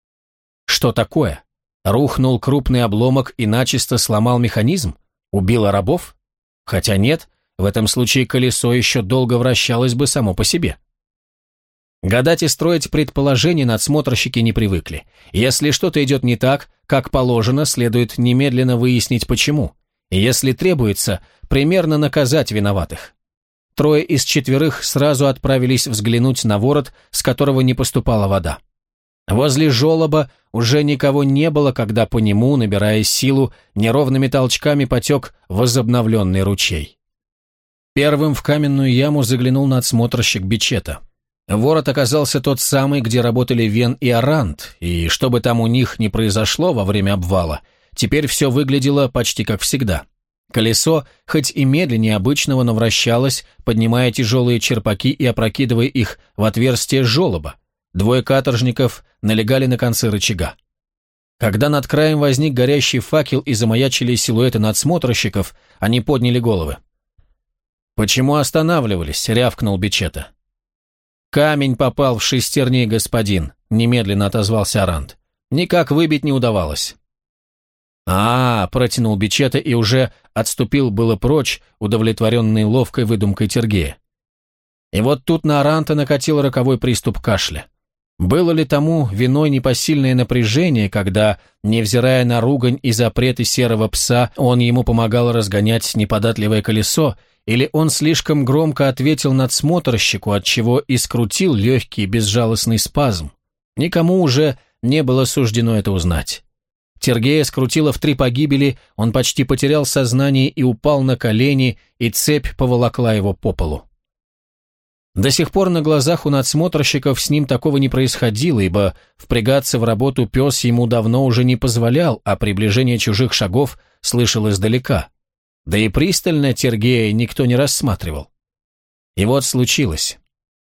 Что такое? Рухнул крупный обломок и начисто сломал механизм? Убило рабов? Хотя нет, в этом случае колесо еще долго вращалось бы само по себе. Гадать и строить предположения надсмотрщики не привыкли. Если что-то идет не так, как положено, следует немедленно выяснить почему. И если требуется, примерно наказать виноватых. 3 из 4 сразу отправились взглянуть на ворот, с которого не поступала вода. Возле желоба уже никого не было, когда по нему, набирая силу, неровными толчками потек возобновленный ручей. Первым в каменную яму заглянул надсмотрщик Бичета. Ворот оказался тот самый, где работали Вен и Арант, и что бы там у них ни произошло во время обвала, теперь все выглядело почти как всегда. Колесо, хоть и медленнее обычного, но вращалось, поднимая тяжелые черпаки и опрокидывая их в отверстие желоба. 2 каторжников налегали на концы рычага. Когда над краем возник горящий факел и замаячили силуэты надсмотрщиков, они подняли головы. «Почему останавливались?» — рявкнул Бичета. «Камень попал в шестерни, господин», — немедленно отозвался Арант. «Никак выбить не удавалось». Протянул Бичета и уже отступил было прочь, удовлетворенный ловкой выдумкой Тергея. И вот тут на Аранта накатил роковой приступ кашля. Было ли тому виной непосильное напряжение, когда, невзирая на ругань и запреты серого пса, он ему помогал разгонять неподатливое колесо, или он слишком громко ответил надсмотрщику, отчего и скрутил легкий безжалостный спазм? Никому уже не было суждено это узнать. Тергея скрутило в 3 погибели, он почти потерял сознание и упал на колени, и цепь поволокла его по полу. До сих пор на глазах у надсмотрщиков с ним такого не происходило, ибо впрягаться в работу пес ему давно уже не позволял, а приближение чужих шагов слышал издалека. Да и пристально Тергея никто не рассматривал. И вот случилось.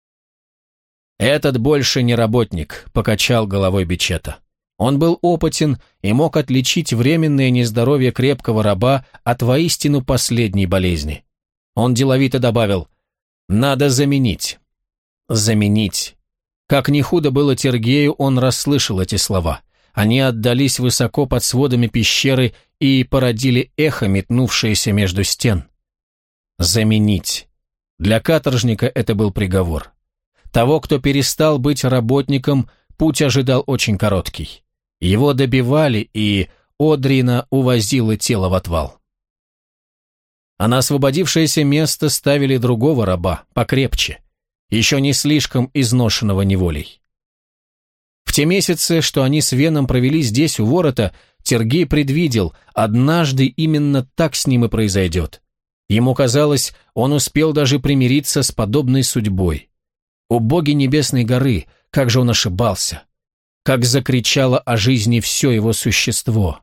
«Этот больше не работник», — покачал головой Бичета. Он был опытен и мог отличить временное нездоровье крепкого раба от воистину последней болезни. Он деловито добавил: «Надо заменить». «Заменить». Как ни худо было Тергею, он расслышал эти слова. Они отдались высоко под сводами пещеры и породили эхо, метнувшееся между стен. Заменить. Для каторжника это был приговор. Того, кто перестал быть работником, путь ожидал очень короткий. Его добивали, и Одрина увозила тело в отвал. А на освободившееся место ставили другого раба, покрепче, еще не слишком изношенного неволей. В те месяцы, что они с Веном провели здесь, у ворота, Тергей предвидел, однажды именно так с ним и произойдет. Ему казалось, он успел даже примириться с подобной судьбой. О боги Небесной горы, как же он ошибался! Как закричало о жизни все его существо!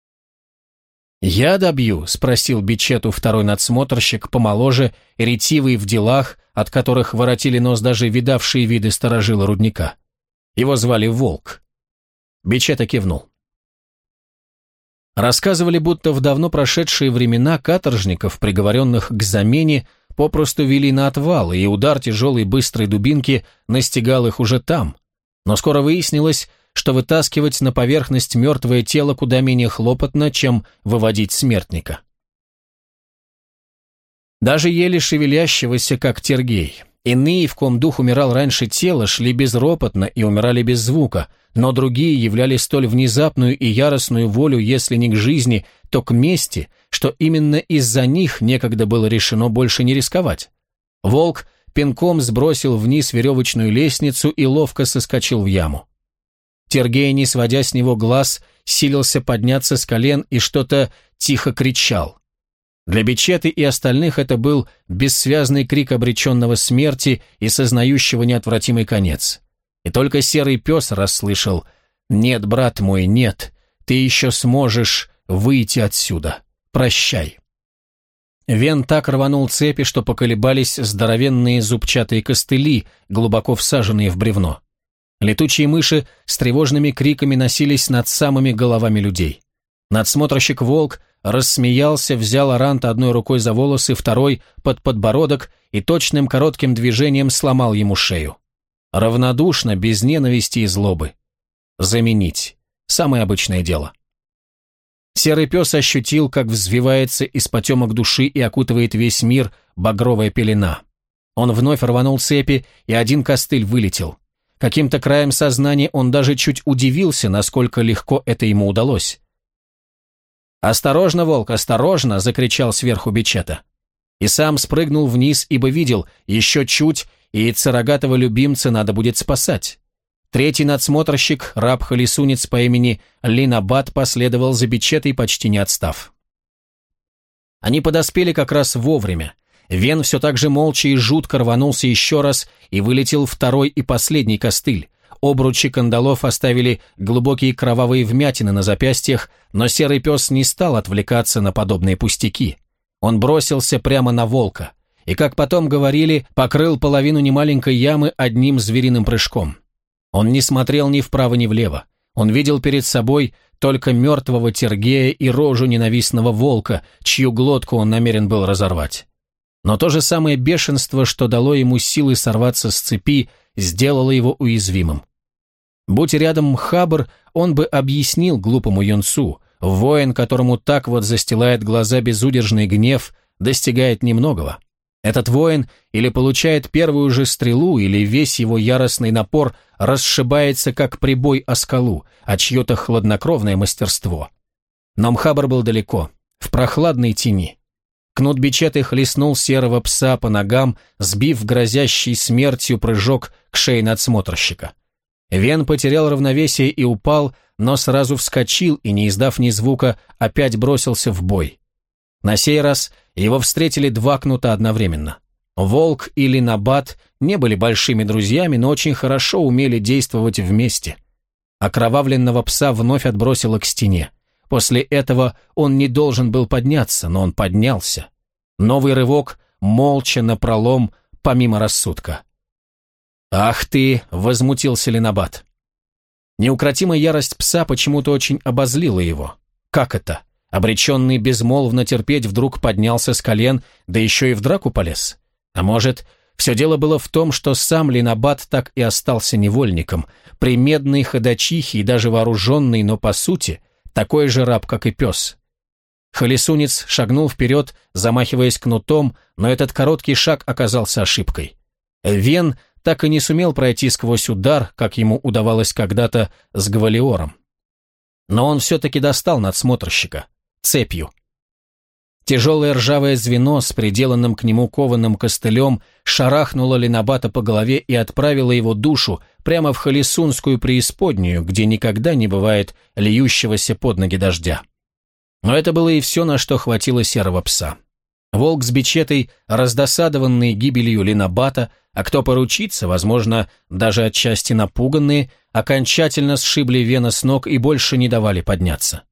«Я добью?» — спросил Бичету второй надсмотрщик, помоложе, ретивый в делах, от которых воротили нос даже видавшие виды старожила рудника. Его звали Волк. Бичета кивнул. Рассказывали, будто в давно прошедшие времена каторжников, приговоренных к замене, попросту вели на отвал, и удар тяжелой быстрой дубинки настигал их уже там. Но скоро выяснилось, что вытаскивать на поверхность мертвое тело куда менее хлопотно, чем выводить смертника. Даже еле шевелящегося, как Тергей. Иные, в ком дух умирал раньше тела, шли безропотно и умирали без звука, но другие являли столь внезапную и яростную волю, если не к жизни, то к мести, что именно из-за них некогда было решено больше не рисковать. Волк пинком сбросил вниз веревочную лестницу и ловко соскочил в яму. Тергей, не сводя с него глаз, силился подняться с колен и что-то тихо кричал. Для Бичеты и остальных это был бессвязный крик обреченного смерти и сознающего неотвратимый конец. И только серый пес расслышал: «Нет, брат мой, нет, ты еще сможешь выйти отсюда. Прощай». Вен так рванул цепи, что поколебались здоровенные зубчатые костыли, глубоко всаженные в бревно. Летучие мыши с тревожными криками носились над самыми головами людей. Надсмотрщик Волк рассмеялся, взял Аранта одной рукой за волосы, второй — под подбородок и точным коротким движением сломал ему шею. Равнодушно, без ненависти и злобы. Заменить. Самое обычное дело. Серый пес ощутил, как взвивается из потемок души и окутывает весь мир багровая пелена. Он вновь рванул цепи, и один костыль вылетел. Каким-то краем сознания он даже чуть удивился, насколько легко это ему удалось. «Осторожно, Волк, осторожно!» — закричал сверху Бичета. И сам спрыгнул вниз, ибо видел, еще чуть, и яйцерогатого любимца надо будет спасать. Третий надсмотрщик, раб-холесунец по имени Линабад, последовал за Бичетой, почти не отстав. Они подоспели как раз вовремя. Вен все так же молча и жутко рванулся еще раз, и вылетел второй и последний костыль. Обручи кандалов оставили глубокие кровавые вмятины на запястьях, но серый пес не стал отвлекаться на подобные пустяки. Он бросился прямо на Волка, и, как потом говорили, покрыл половину немаленькой ямы одним звериным прыжком. Он не смотрел ни вправо, ни влево. Он видел перед собой только мертвого Тергея и рожу ненавистного Волка, чью глотку он намерен был разорвать. Но то же самое бешенство, что дало ему силы сорваться с цепи, сделало его уязвимым. Будь рядом Мхабр, он бы объяснил глупому юнцу: воин, которому так вот застилает глаза безудержный гнев, достигает немногого. Этот воин или получает первую же стрелу, или весь его яростный напор расшибается, как прибой о скалу, а чье-то хладнокровное мастерство. Но Мхабр был далеко, в прохладной тени. Кнут Бичеты хлестнул серого пса по ногам, сбив грозящий смертью прыжок к шее надсмотрщика. Вен потерял равновесие и упал, но сразу вскочил и, не издав ни звука, опять бросился в бой. На сей раз его встретили два кнута одновременно. Волк и Линабад не были большими друзьями, но очень хорошо умели действовать вместе. Окровавленного пса вновь отбросило к стене. После этого он не должен был подняться, но он поднялся. Новый рывок, молча, напролом, помимо рассудка. «Ах ты!» — возмутился Линабад. Неукротимая ярость пса почему-то очень обозлила его. Как это? Обреченный безмолвно терпеть вдруг поднялся с колен, да еще и в драку полез? А может, все дело было в том, что сам Линабад так и остался невольником, примедный ходачихий и даже вооруженный, но по сути такой же раб, как и пес. Холесунец шагнул вперед, замахиваясь кнутом, но этот короткий шаг оказался ошибкой. Вен так и не сумел пройти сквозь удар, как ему удавалось когда-то с Гвалиором. Но он все-таки достал надсмотрщика цепью. Тяжелое ржавое звено с приделанным к нему кованым костылем шарахнуло Ленабата по голове и отправило его душу прямо в холесунскую преисподнюю, где никогда не бывает льющегося под ноги дождя. Но это было и все, на что хватило серого пса. Волк с Бичетой, раздосадованные гибелью Ленабата, а кто поручится, возможно, даже отчасти напуганные, окончательно сшибли Вена с ног и больше не давали подняться.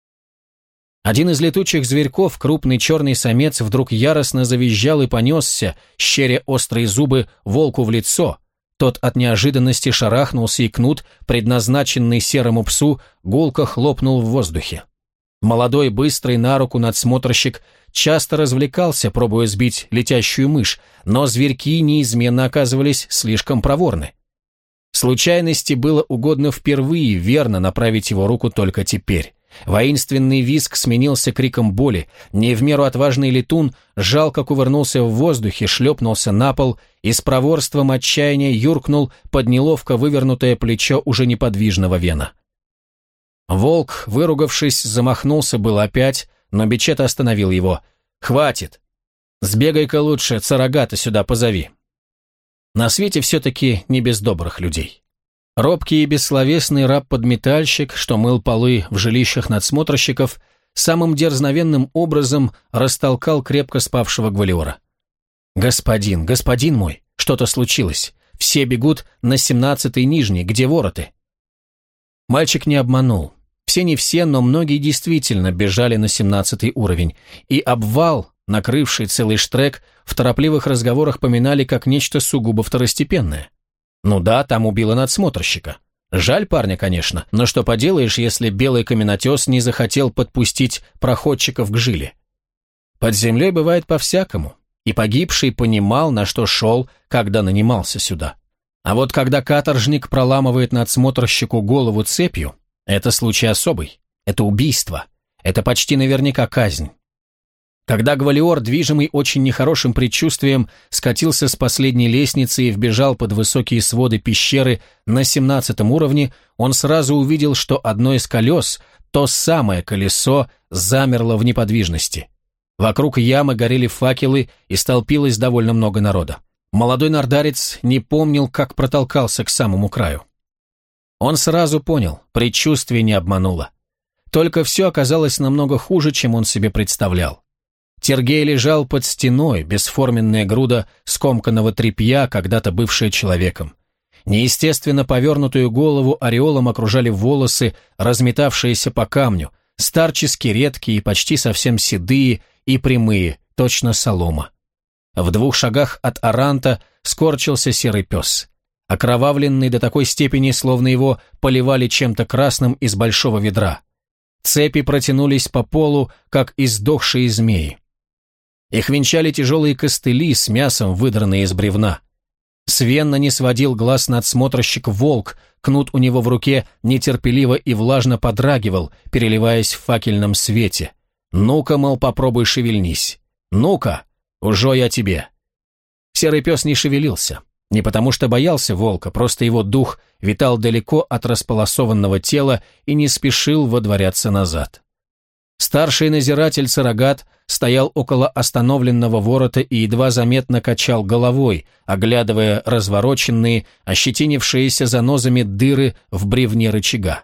Один из летучих зверьков, крупный черный самец, вдруг яростно завизжал и понесся, щеря острые зубы волку в лицо. Тот от неожиданности шарахнулся, и кнут, предназначенный серому псу, гулко хлопнул в воздухе. Молодой, быстрый на руку надсмотрщик часто развлекался, пробуя сбить летящую мышь, но зверьки неизменно оказывались слишком проворны. Случайности было угодно впервые верно направить его руку только теперь. Воинственный визг сменился криком боли, не в меру отважный летун жалко кувырнулся в воздухе, шлепнулся на пол и с проворством отчаяния юркнул под неловко вывернутое плечо уже неподвижного Вена. Волк, выругавшись, замахнулся было опять, но Бичета остановил его. «Хватит! Сбегай-ка лучше, Царагата сюда позови». На свете все-таки не без добрых людей. Робкий и бессловесный раб-подметальщик, что мыл полы в жилищах надсмотрщиков, самым дерзновенным образом растолкал крепко спавшего Гвалиора. «Господин, господин мой, что-то случилось. Все бегут на 17-й нижний, где вороты?» Мальчик не обманул. Все не все, но многие действительно бежали на 17-й уровень, и обвал, накрывший целый штрек, в торопливых разговорах поминали как нечто сугубо второстепенное. Ну да, там убило надсмотрщика. Жаль парня, конечно, но что поделаешь, если белый каменотес не захотел подпустить проходчиков к жиле. Под землей бывает по-всякому, и погибший понимал, на что шел, когда нанимался сюда. А вот когда каторжник проламывает надсмотрщику голову цепью, это случай особый, это убийство, это почти наверняка казнь. Когда Гвалиор, движимый очень нехорошим предчувствием, скатился с последней лестницы и вбежал под высокие своды пещеры на 17-м уровне, он сразу увидел, что одно из колес, то самое колесо, замерло в неподвижности. Вокруг ямы горели факелы, и столпилось довольно много народа. Молодой нордарец не помнил, как протолкался к самому краю. Он сразу понял, предчувствие не обмануло. Только все оказалось намного хуже, чем он себе представлял. Тергей лежал под стеной, бесформенная груда скомканного тряпья, когда-то бывшая человеком. Неестественно повернутую голову ореолом окружали волосы, разметавшиеся по камню, старчески редкие, почти совсем седые и прямые, точно солома. В 2 шагах от Аранта скорчился серый пес, окровавленный до такой степени, словно его поливали чем-то красным из большого ведра. Цепи протянулись по полу, как издохшие змеи. Их венчали тяжелые костыли с мясом, выдранные из бревна. Свенно не сводил глаз надсмотрщик волк, кнут у него в руке нетерпеливо и влажно подрагивал, переливаясь в факельном свете. «Ну-ка, мол, попробуй шевельнись. Ну-ка, уже я тебе». Серый пес не шевелился. Не потому что боялся волка, просто его дух витал далеко от располосованного тела и не спешил водворяться назад. Старший надзиратель Царагат стоял около остановленного ворота и едва заметно качал головой, оглядывая развороченные, ощетинившиеся занозами дыры в бревне рычага.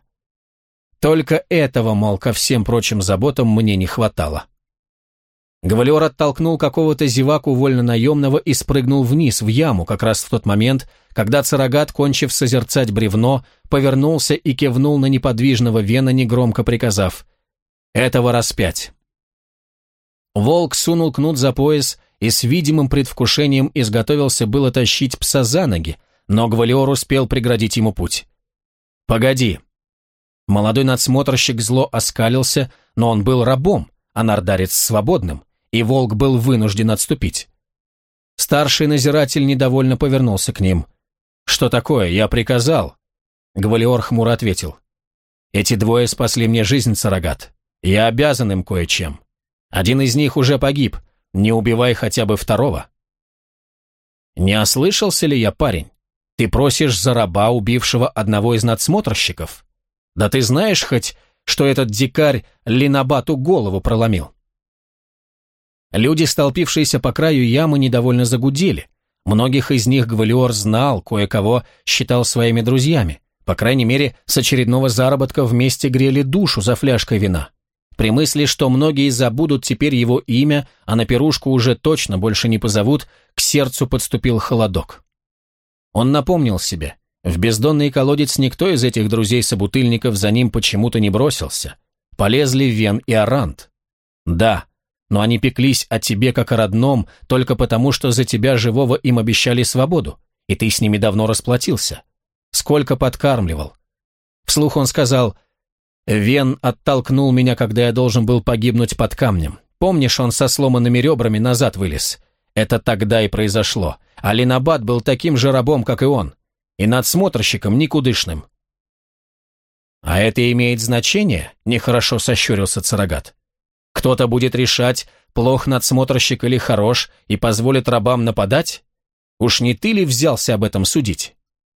Только этого, мол, ко всем прочим заботам мне не хватало. Гвалиор оттолкнул какого-то зеваку вольнонаемного и спрыгнул вниз, в яму, как раз в тот момент, когда Царагат, кончив созерцать бревно, повернулся и кивнул на неподвижного Вена, негромко приказав: «Этого распять». Волк сунул кнут за пояс и с видимым предвкушением изготовился было тащить пса за ноги, но Гвалиор успел преградить ему путь. «Погоди». Молодой надсмотрщик зло оскалился, но он был рабом, а нордарец свободным, и волк был вынужден отступить. Старший надзиратель недовольно повернулся к ним. «Что такое? Я приказал». Гвалиор хмуро ответил: «Эти двое спасли мне жизнь, Царагат. Я обязан им кое-чем. Один из них уже погиб. Не убивай хотя бы второго». «Не ослышался ли я, парень? Ты просишь за раба, убившего одного из надсмотрщиков? Да ты знаешь хоть, что этот дикарь Линабату голову проломил. Люди, столпившиеся по краю ямы, недовольно загудели. Многих из них Гвалиор знал, кое-кого считал своими друзьями. По крайней мере, с очередного заработка вместе грели душу за фляжкой вина. При мысли, что многие забудут теперь его имя, а на пирушку уже точно больше не позовут, к сердцу подступил холодок. Он напомнил себе, в бездонный колодец никто из этих друзей-собутыльников за ним почему-то не бросился. Полезли Вен и Арант. Да, но они пеклись о тебе как о родном, только потому, что за тебя живого им обещали свободу, и ты с ними давно расплатился. Сколько подкармливал. Вслух он сказал: «Вен оттолкнул меня, когда я должен был погибнуть под камнем. Помнишь, он со сломанными ребрами назад вылез? Это тогда и произошло. А Линабат был таким же рабом, как и он. И надсмотрщиком никудышным». «А это имеет значение?» – нехорошо сощурился Царагат. «Кто-то будет решать, плох надсмотрщик или хорош, и позволит рабам нападать? Уж не ты ли взялся об этом судить?»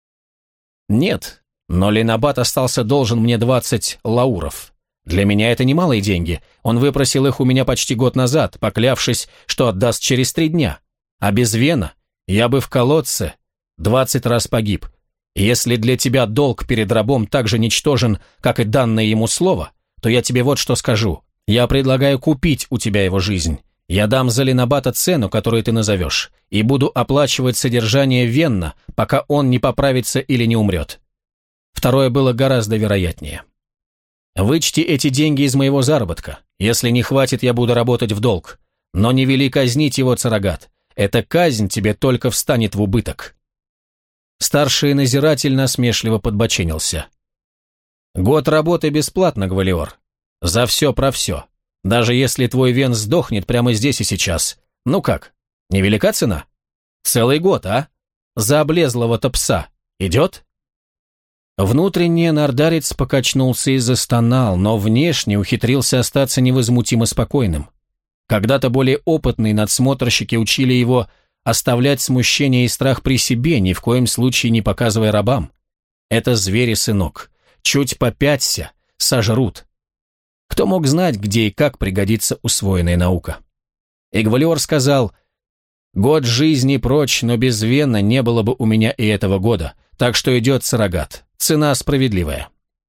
«Нет, но Линабат остался должен мне 20 лауров. Для меня это немалые деньги. Он выпросил их у меня почти год назад, поклявшись, что отдаст через 3 дня. А без Вена я бы в колодце 20 раз погиб. Если для тебя долг перед рабом так же ничтожен, как и данное ему слово, то я тебе вот что скажу. Я предлагаю купить у тебя его жизнь. Я дам за Линабата цену, которую ты назовешь, и буду оплачивать содержание Венна, пока он не поправится или не умрет. Второе было гораздо вероятнее. Вычти эти деньги из моего заработка. Если не хватит, я буду работать в долг. Но не вели казнить его, Царагат. Эта казнь тебе только встанет в убыток». Старший надзиратель насмешливо подбоченился. «Год работы бесплатно, Гвалиор. За все про все. Даже если твой Вен сдохнет прямо здесь и сейчас. Ну как, невелика цена? Целый год, а? За облезлого-то пса. Идет?» Внутренне нардарец покачнулся и застонал, но внешне ухитрился остаться невозмутимо спокойным. Когда-то более опытные надсмотрщики учили его оставлять смущение и страх при себе, ни в коем случае не показывая рабам. Это звери, сынок. Чуть попяться, сожрут. Кто мог знать, где и как пригодится усвоенная наука? И Гвалиор сказал: «Год жизни прочь, но без Вена не было бы у меня и этого года, так что идет Царагат. Цена справедливая».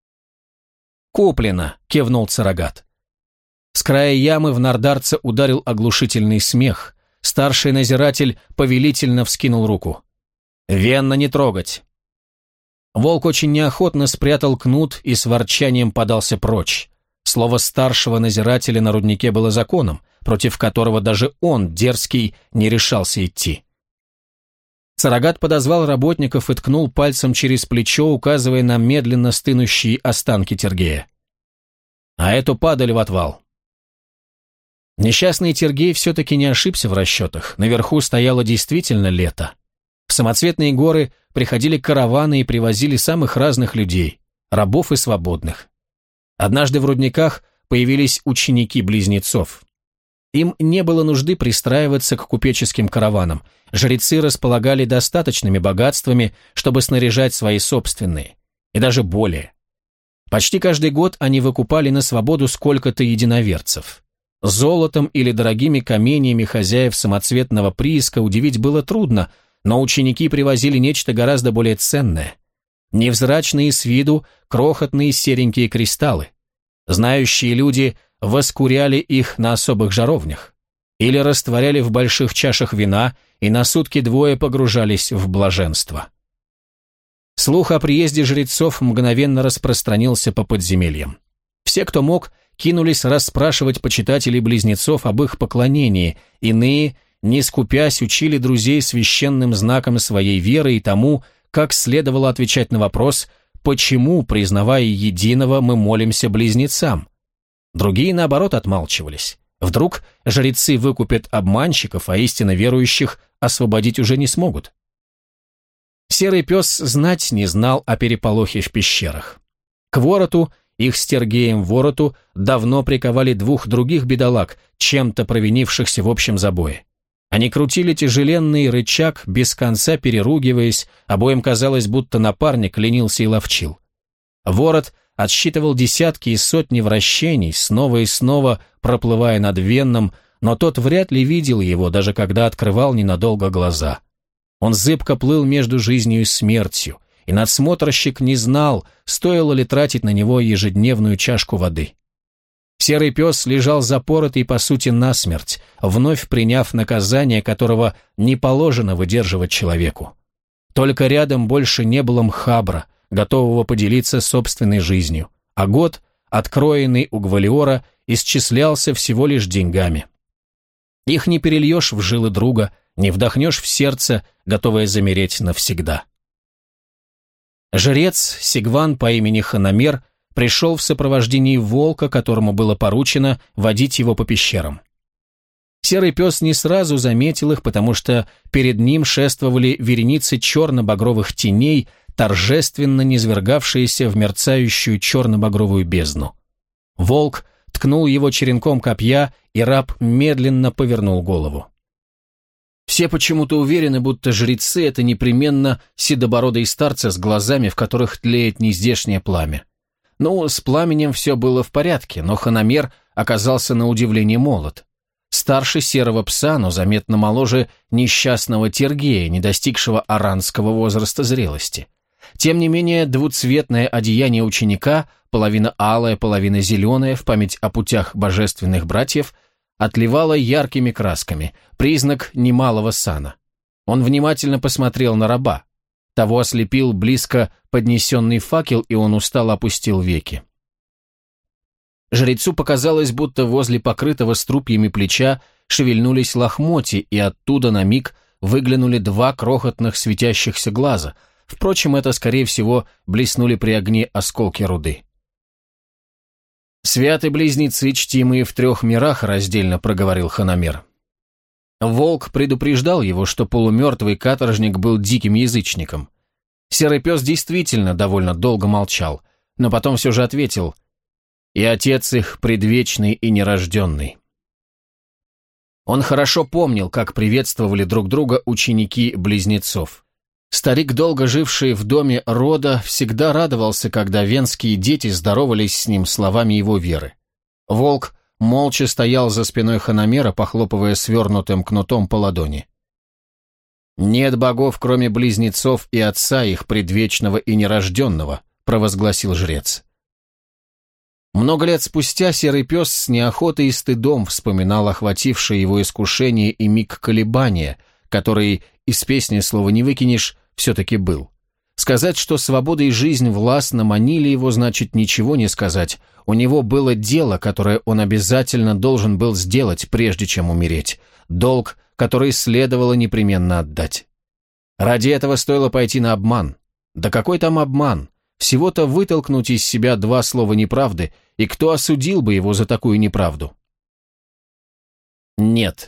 «Куплено», — кивнул Царагат. С края ямы в нардарца ударил оглушительный смех. Старший надзиратель повелительно вскинул руку. «Венна не трогать». Волк очень неохотно спрятал кнут и с ворчанием подался прочь. Слово старшего надзирателя на руднике было законом, против которого даже он, дерзкий, не решался идти. Царагат подозвал работников и ткнул пальцем через плечо, указывая на медленно стынущие останки Тергея. «А эту падаль в отвал». Несчастный Тергей все-таки не ошибся в расчетах. Наверху стояло действительно лето. В самоцветные горы приходили караваны и привозили самых разных людей, рабов и свободных. Однажды в рудниках появились ученики близнецов. Им не было нужды пристраиваться к купеческим караванам. Жрецы располагали достаточными богатствами, чтобы снаряжать свои собственные, и даже более. Почти каждый год они выкупали на свободу сколько-то единоверцев. Золотом или дорогими каменьями хозяев самоцветного прииска удивить было трудно, но ученики привозили нечто гораздо более ценное. Невзрачные с виду крохотные серенькие кристаллы. Знающие люди воскуряли их на особых жаровнях или растворяли в больших чашах вина и на сутки-двое погружались в блаженство. Слух о приезде жрецов мгновенно распространился по подземельям. Все, кто мог, кинулись расспрашивать почитателей близнецов об их поклонении, иные, не скупясь, учили друзей священным знаком своей веры и тому, как следовало отвечать на вопрос, почему, признавая единого, мы молимся близнецам. Другие, наоборот, отмалчивались. Вдруг жрецы выкупят обманщиков, а истинно верующих освободить уже не смогут. Серый пес знать не знал о переполохе в пещерах. К вороту, их с Тергеем вороту, давно приковали 2 других бедолаг, чем-то провинившихся в общем забое. Они крутили тяжеленный рычаг, без конца переругиваясь, обоим казалось, будто напарник ленился и ловчил. Ворот отсчитывал десятки и сотни вращений, снова и снова проплывая над Венном, но тот вряд ли видел его, даже когда открывал ненадолго глаза. Он зыбко плыл между жизнью и смертью, и надсмотрщик не знал, стоило ли тратить на него ежедневную чашку воды. Серый пес лежал запоротый, по сути, насмерть, вновь приняв наказание, которого не положено выдерживать человеку. Только рядом больше не было Мхабра, готового поделиться собственной жизнью, а год, откроенный у Гвалиора, исчислялся всего лишь деньгами. Их не перельешь в жилы друга, не вдохнешь в сердце, готовое замереть навсегда. Жрец Сигван по имени Ханамер пришел в сопровождении волка, которому было поручено водить его по пещерам. Серый пес не сразу заметил их, потому что перед ним шествовали вереницы черно-багровых теней, торжественно низвергавшиеся в мерцающую черно-багровую бездну. Волк ткнул его черенком копья, и раб медленно повернул голову. Все почему-то уверены, будто жрецы — это непременно седобородые старцы с глазами, в которых тлеет нездешнее пламя. Ну, с пламенем все было в порядке, но Ханамер оказался на удивление молод. Старше серого пса, но заметно моложе несчастного Тергея, не достигшего аранского возраста зрелости. Тем не менее, двуцветное одеяние ученика, половина алая, половина зеленая, в память о путях божественных братьев, отливало яркими красками, признак немалого сана. Он внимательно посмотрел на раба. Того ослепил близко поднесенный факел, и он устало опустил веки. Жрецу показалось, будто возле покрытого струпьями плеча шевельнулись лохмотья, и оттуда на миг выглянули два крохотных светящихся глаза. Впрочем, это, скорее всего, блеснули при огне осколки руды. «Святы близнецы, чтимые в 3 мирах», — раздельно проговорил Ханамер. Волк предупреждал его, что полумертвый каторжник был диким язычником. Серый пес действительно довольно долго молчал, но потом все же ответил: «И отец их предвечный и нерожденный». Он хорошо помнил, как приветствовали друг друга ученики близнецов. Старик, долго живший в доме рода, всегда радовался, когда венские дети здоровались с ним словами его веры. Волк молча стоял за спиной Ханамера, похлопывая свернутым кнутом по ладони. «Нет богов, кроме близнецов и отца их предвечного и нерожденного», — провозгласил жрец. Много лет спустя серый пес с неохотой и стыдом вспоминал охватившее его искушение и миг колебания, который из песни слова не выкинешь, все-таки был. Сказать, что свобода и жизнь властно манили его, значит ничего не сказать. У него было дело, которое он обязательно должен был сделать, прежде чем умереть. Долг, который следовало непременно отдать. Ради этого стоило пойти на обман. Да какой там обман? Всего-то вытолкнуть из себя 2 слова неправды, и кто осудил бы его за такую неправду? «Нет.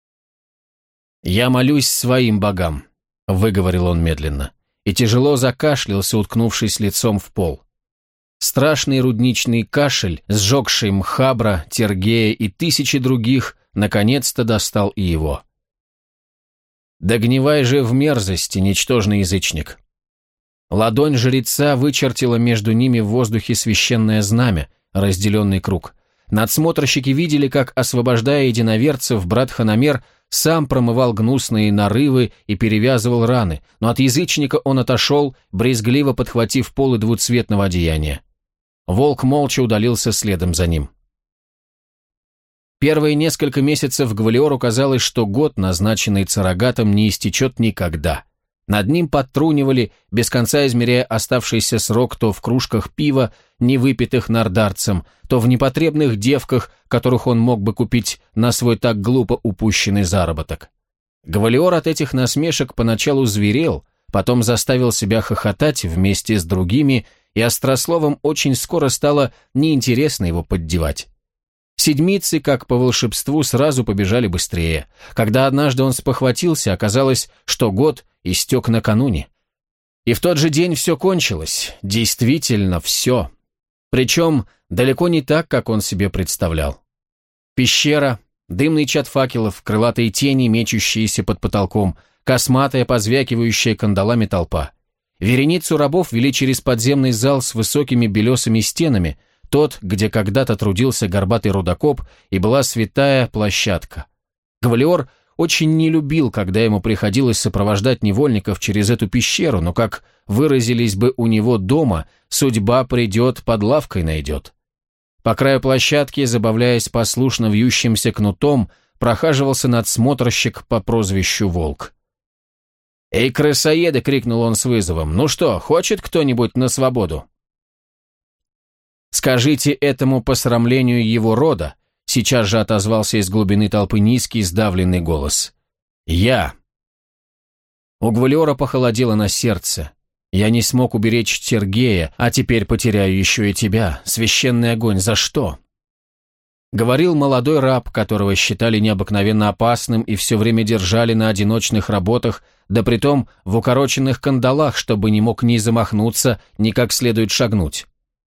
Я молюсь своим богам», — выговорил он медленно, и тяжело закашлялся, уткнувшись лицом в пол. Страшный рудничный кашель, сжегший Мхабра, Тергея и тысячи других, наконец-то достал и его. «Догнивай же в мерзости, ничтожный язычник». Ладонь жреца вычертила между ними в воздухе священное знамя, разделенный круг. Надсмотрщики видели, как, освобождая единоверцев, брат Ханамер сам промывал гнусные нарывы и перевязывал раны, но от язычника он отошел, брезгливо подхватив полы двуцветного одеяния. Волк молча удалился следом за ним. Первые несколько месяцев Гвалиору казалось, что год, назначенный Царагатом, не истечет никогда. Над ним подтрунивали, без конца измеряя оставшийся срок то в кружках пива, не выпитых нардарцем, то в непотребных девках, которых он мог бы купить на свой так глупо упущенный заработок. Гвалиор от этих насмешек поначалу зверел, потом заставил себя хохотать вместе с другими, и острословом очень скоро стало неинтересно его поддевать. Седмицы, как по волшебству, сразу побежали быстрее. Когда однажды он спохватился, оказалось, что год истек накануне. И в тот же день все кончилось, действительно все. Причем далеко не так, как он себе представлял. Пещера, дымный чад факелов, крылатые тени, мечущиеся под потолком, косматая, позвякивающая кандалами толпа. Вереницу рабов вели через подземный зал с высокими белесыми стенами, тот, где когда-то трудился горбатый рудокоп и была святая площадка. Гвалиор очень не любил, когда ему приходилось сопровождать невольников через эту пещеру, но, как выразились бы у него дома, судьба придет, под лавкой найдет. По краю площадки, забавляясь послушно вьющимся кнутом, прохаживался надсмотрщик по прозвищу Волк. «Эй, крысоеды!» — крикнул он с вызовом. «Ну что, хочет кто-нибудь на свободу?» «Скажите этому посрамлению его рода», — сейчас же отозвался из глубины толпы низкий, сдавленный голос. «Я». У Гвалиора похолодело на сердце. «Я не смог уберечь Тергея, а теперь потеряю еще и тебя. Священный огонь, за что?» Говорил молодой раб, которого считали необыкновенно опасным и все время держали на одиночных работах, да притом в укороченных кандалах, чтобы не мог ни замахнуться, ни как следует шагнуть.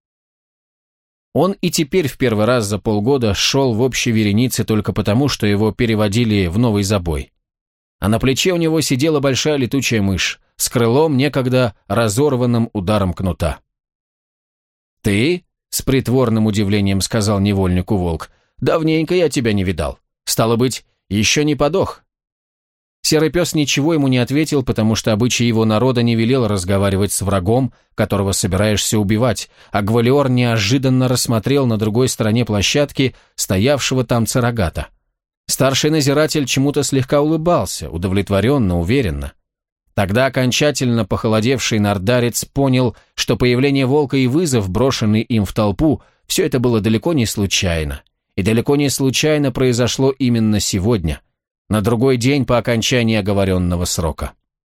Он и теперь в первый раз за полгода шел в общей веренице только потому, что его переводили в новый забой. А на плече у него сидела большая летучая мышь с крылом, некогда разорванным ударом кнута. «Ты?» — с притворным удивлением сказал невольнику Волк. «Давненько я тебя не видал. Стало быть, еще не подох». Серый пес ничего ему не ответил, потому что обычай его народа не велел разговаривать с врагом, которого собираешься убивать, а Гвалиор неожиданно рассмотрел на другой стороне площадки стоявшего там Царагата. Старший надзиратель чему-то слегка улыбался, удовлетворенно, уверенно. Тогда окончательно похолодевший нордарец понял, что появление волка и вызов, брошенный им в толпу, все это было далеко не случайно. И далеко не случайно произошло именно сегодня, на другой день по окончании оговоренного срока.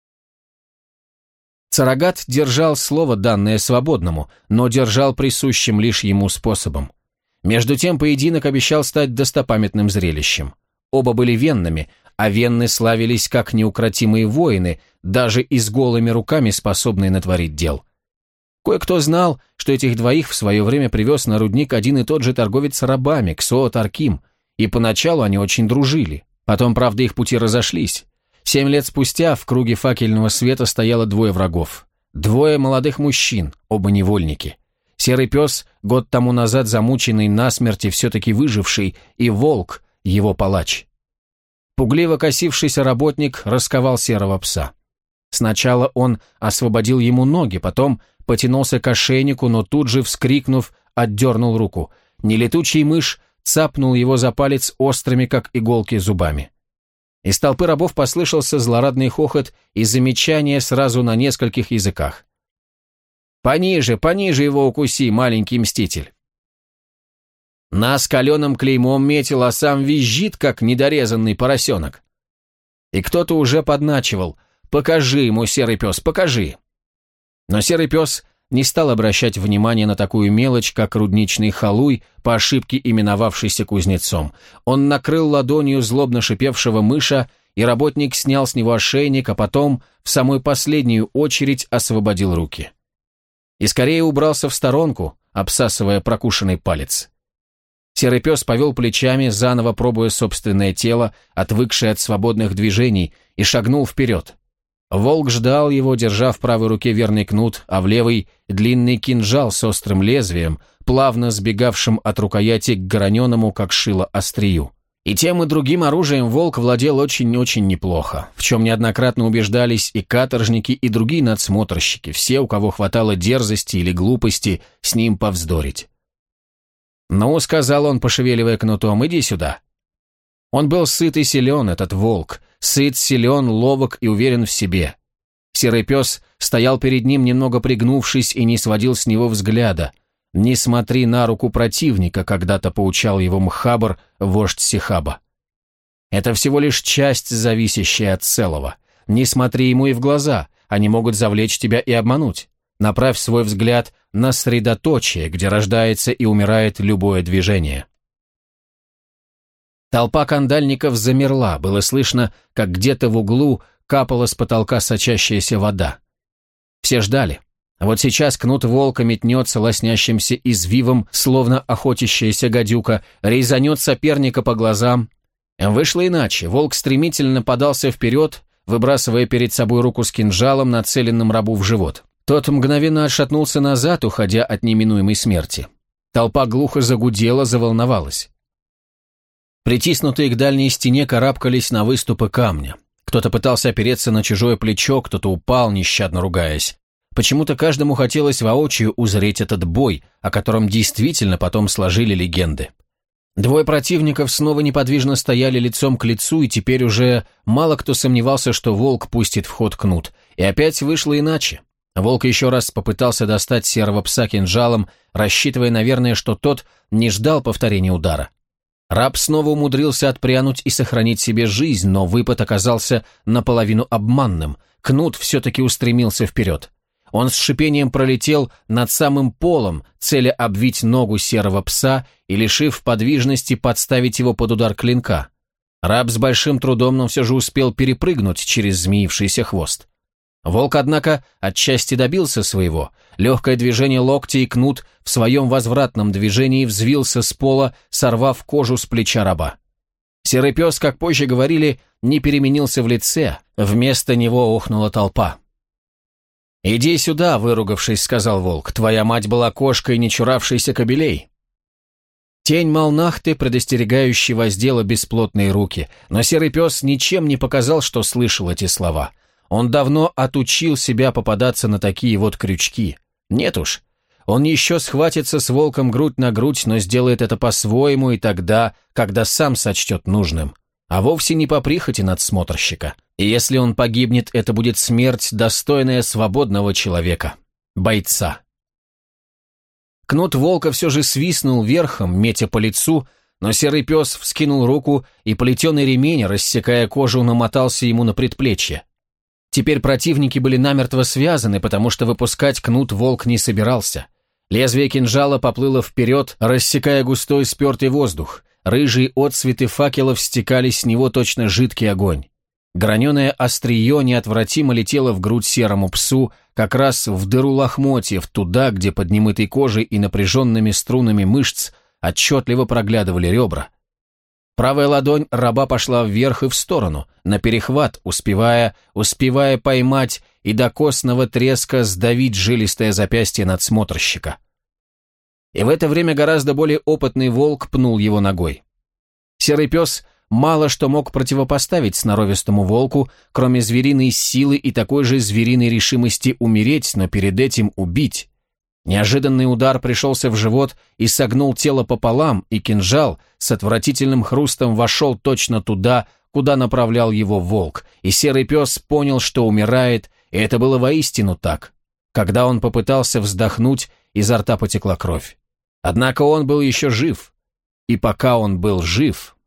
Царагат держал слово, данное свободному, но держал присущим лишь ему способом. Между тем поединок обещал стать достопамятным зрелищем. Оба были веннами, а венны славились как неукротимые воины, даже и с голыми руками способные натворить дел. Кое-кто знал, что этих двоих в свое время привез на рудник один и тот же торговец рабами, Ксоо Тарким, и поначалу они очень дружили. Потом, правда, их пути разошлись. 7 лет спустя в круге факельного света стояло двое врагов. Двое молодых мужчин, оба невольники. Серый пес, год тому назад замученный насмерть и все-таки выживший, и Волк, его палач. Пугливо косившийся работник расковал серого пса. Сначала он освободил ему ноги, потом потянулся к ошейнику, но тут же, вскрикнув, отдернул руку. Нелетучий мышь цапнул его за палец острыми, как иголки, зубами. Из толпы рабов послышался злорадный хохот и замечание сразу на нескольких языках. «Пониже, пониже его укуси, маленький мститель!» Нас каленым клеймом метил, а сам визжит, как недорезанный поросенок. И кто-то уже подначивал: «Покажи ему, серый пес, покажи!» Но серый пес не стал обращать внимания на такую мелочь, как рудничный халуй, по ошибке именовавшийся кузнецом. Он накрыл ладонью злобно шипевшего мыша, и работник снял с него ошейник, а потом в самую последнюю очередь освободил руки. И скорее убрался в сторонку, обсасывая прокушенный палец. Серый пес повел плечами, заново пробуя собственное тело, отвыкшее от свободных движений, и шагнул вперед. Волк ждал его, держа в правой руке верный кнут, а в левой — длинный кинжал с острым лезвием, плавно сбегавшим от рукояти к граненому, как шило, острию. И тем и другим оружием Волк владел очень-очень неплохо, в чем неоднократно убеждались и каторжники, и другие надсмотрщики, все, у кого хватало дерзости или глупости с ним повздорить. «Ну», — сказал он, пошевеливая кнутом, — «иди сюда». Он был сыт и силен, этот волк, сыт, силен, ловок и уверен в себе. Серый пес стоял перед ним, немного пригнувшись, и не сводил с него взгляда. «Не смотри на руку противника», — когда-то поучал его Мхабр, вождь Сихаба. «Это всего лишь часть, зависящая от целого. Не смотри ему и в глаза, они могут завлечь тебя и обмануть. Направь свой взгляд на средоточие, где рождается и умирает любое движение». Толпа кандальников замерла, было слышно, как где-то в углу капала с потолка сочащаяся вода. Все ждали. А вот сейчас кнут волка метнется лоснящимся извивом, словно охотящаяся гадюка, резанет соперника по глазам. Вышло иначе. Волк стремительно подался вперед, выбрасывая перед собой руку с кинжалом, нацеленным рабу в живот. Тот мгновенно отшатнулся назад, уходя от неминуемой смерти. Толпа глухо загудела, заволновалась. Притиснутые к дальней стене карабкались на выступы камня. Кто-то пытался опереться на чужое плечо, кто-то упал, нещадно ругаясь. Почему-то каждому хотелось воочию узреть этот бой, о котором действительно потом сложили легенды. Двое противников снова неподвижно стояли лицом к лицу, и теперь уже мало кто сомневался, что волк пустит в ход кнут. И опять вышло иначе. Волк еще раз попытался достать серого пса кинжалом, рассчитывая, наверное, что тот не ждал повторения удара. Раб снова умудрился отпрянуть и сохранить себе жизнь, но выпад оказался наполовину обманным. Кнут все-таки устремился вперед. Он с шипением пролетел над самым полом, целя обвить ногу серого пса и, лишив подвижности, подставить его под удар клинка. Раб с большим трудом, но все же успел перепрыгнуть через змеившийся хвост. Волк, однако, отчасти добился своего. Легкое движение локтя, и кнут в своем возвратном движении взвился с пола, сорвав кожу с плеча раба. Серый пес, как позже говорили, не переменился в лице, вместо него охнула толпа. «Иди сюда», — выругавшись, сказал волк, — «твоя мать была кошкой, не чуравшейся кобелей». Тень Малнахты, предостерегающий, воздела бесплотные руки, но серый пес ничем не показал, что слышал эти слова. Он давно отучил себя попадаться на такие вот крючки. Нет уж, он еще схватится с волком грудь на грудь, но сделает это по-своему и тогда, когда сам сочтет нужным, а вовсе не по прихоти надсмотрщика. И если он погибнет, это будет смерть, достойная свободного человека, бойца. Кнут волка все же свистнул верхом, метя по лицу, но серый пес вскинул руку, и плетеный ремень, рассекая кожу, намотался ему на предплечье. Теперь противники были намертво связаны, потому что выпускать кнут волк не собирался. Лезвие кинжала поплыло вперед, рассекая густой спертый воздух. Рыжие отсветы факелов стекали с него точно жидкий огонь. Граненое острие неотвратимо летело в грудь серому псу, как раз в дыру лохмотьев, туда, где под немытой кожей и напряженными струнами мышц отчетливо проглядывали ребра. Правая ладонь раба пошла вверх и в сторону, на перехват, успевая поймать и до костного треска сдавить жилистое запястье надсмотрщика. И в это время гораздо более опытный волк пнул его ногой. Серый пес мало что мог противопоставить сноровистому волку, кроме звериной силы и такой же звериной решимости умереть, но перед этим убить. Неожиданный удар пришелся в живот и согнул тело пополам, и кинжал с отвратительным хрустом вошел точно туда, куда направлял его волк, и серый пес понял, что умирает, и это было воистину так. Когда он попытался вздохнуть, изо рта потекла кровь. Однако он был еще жив, и пока он был жив...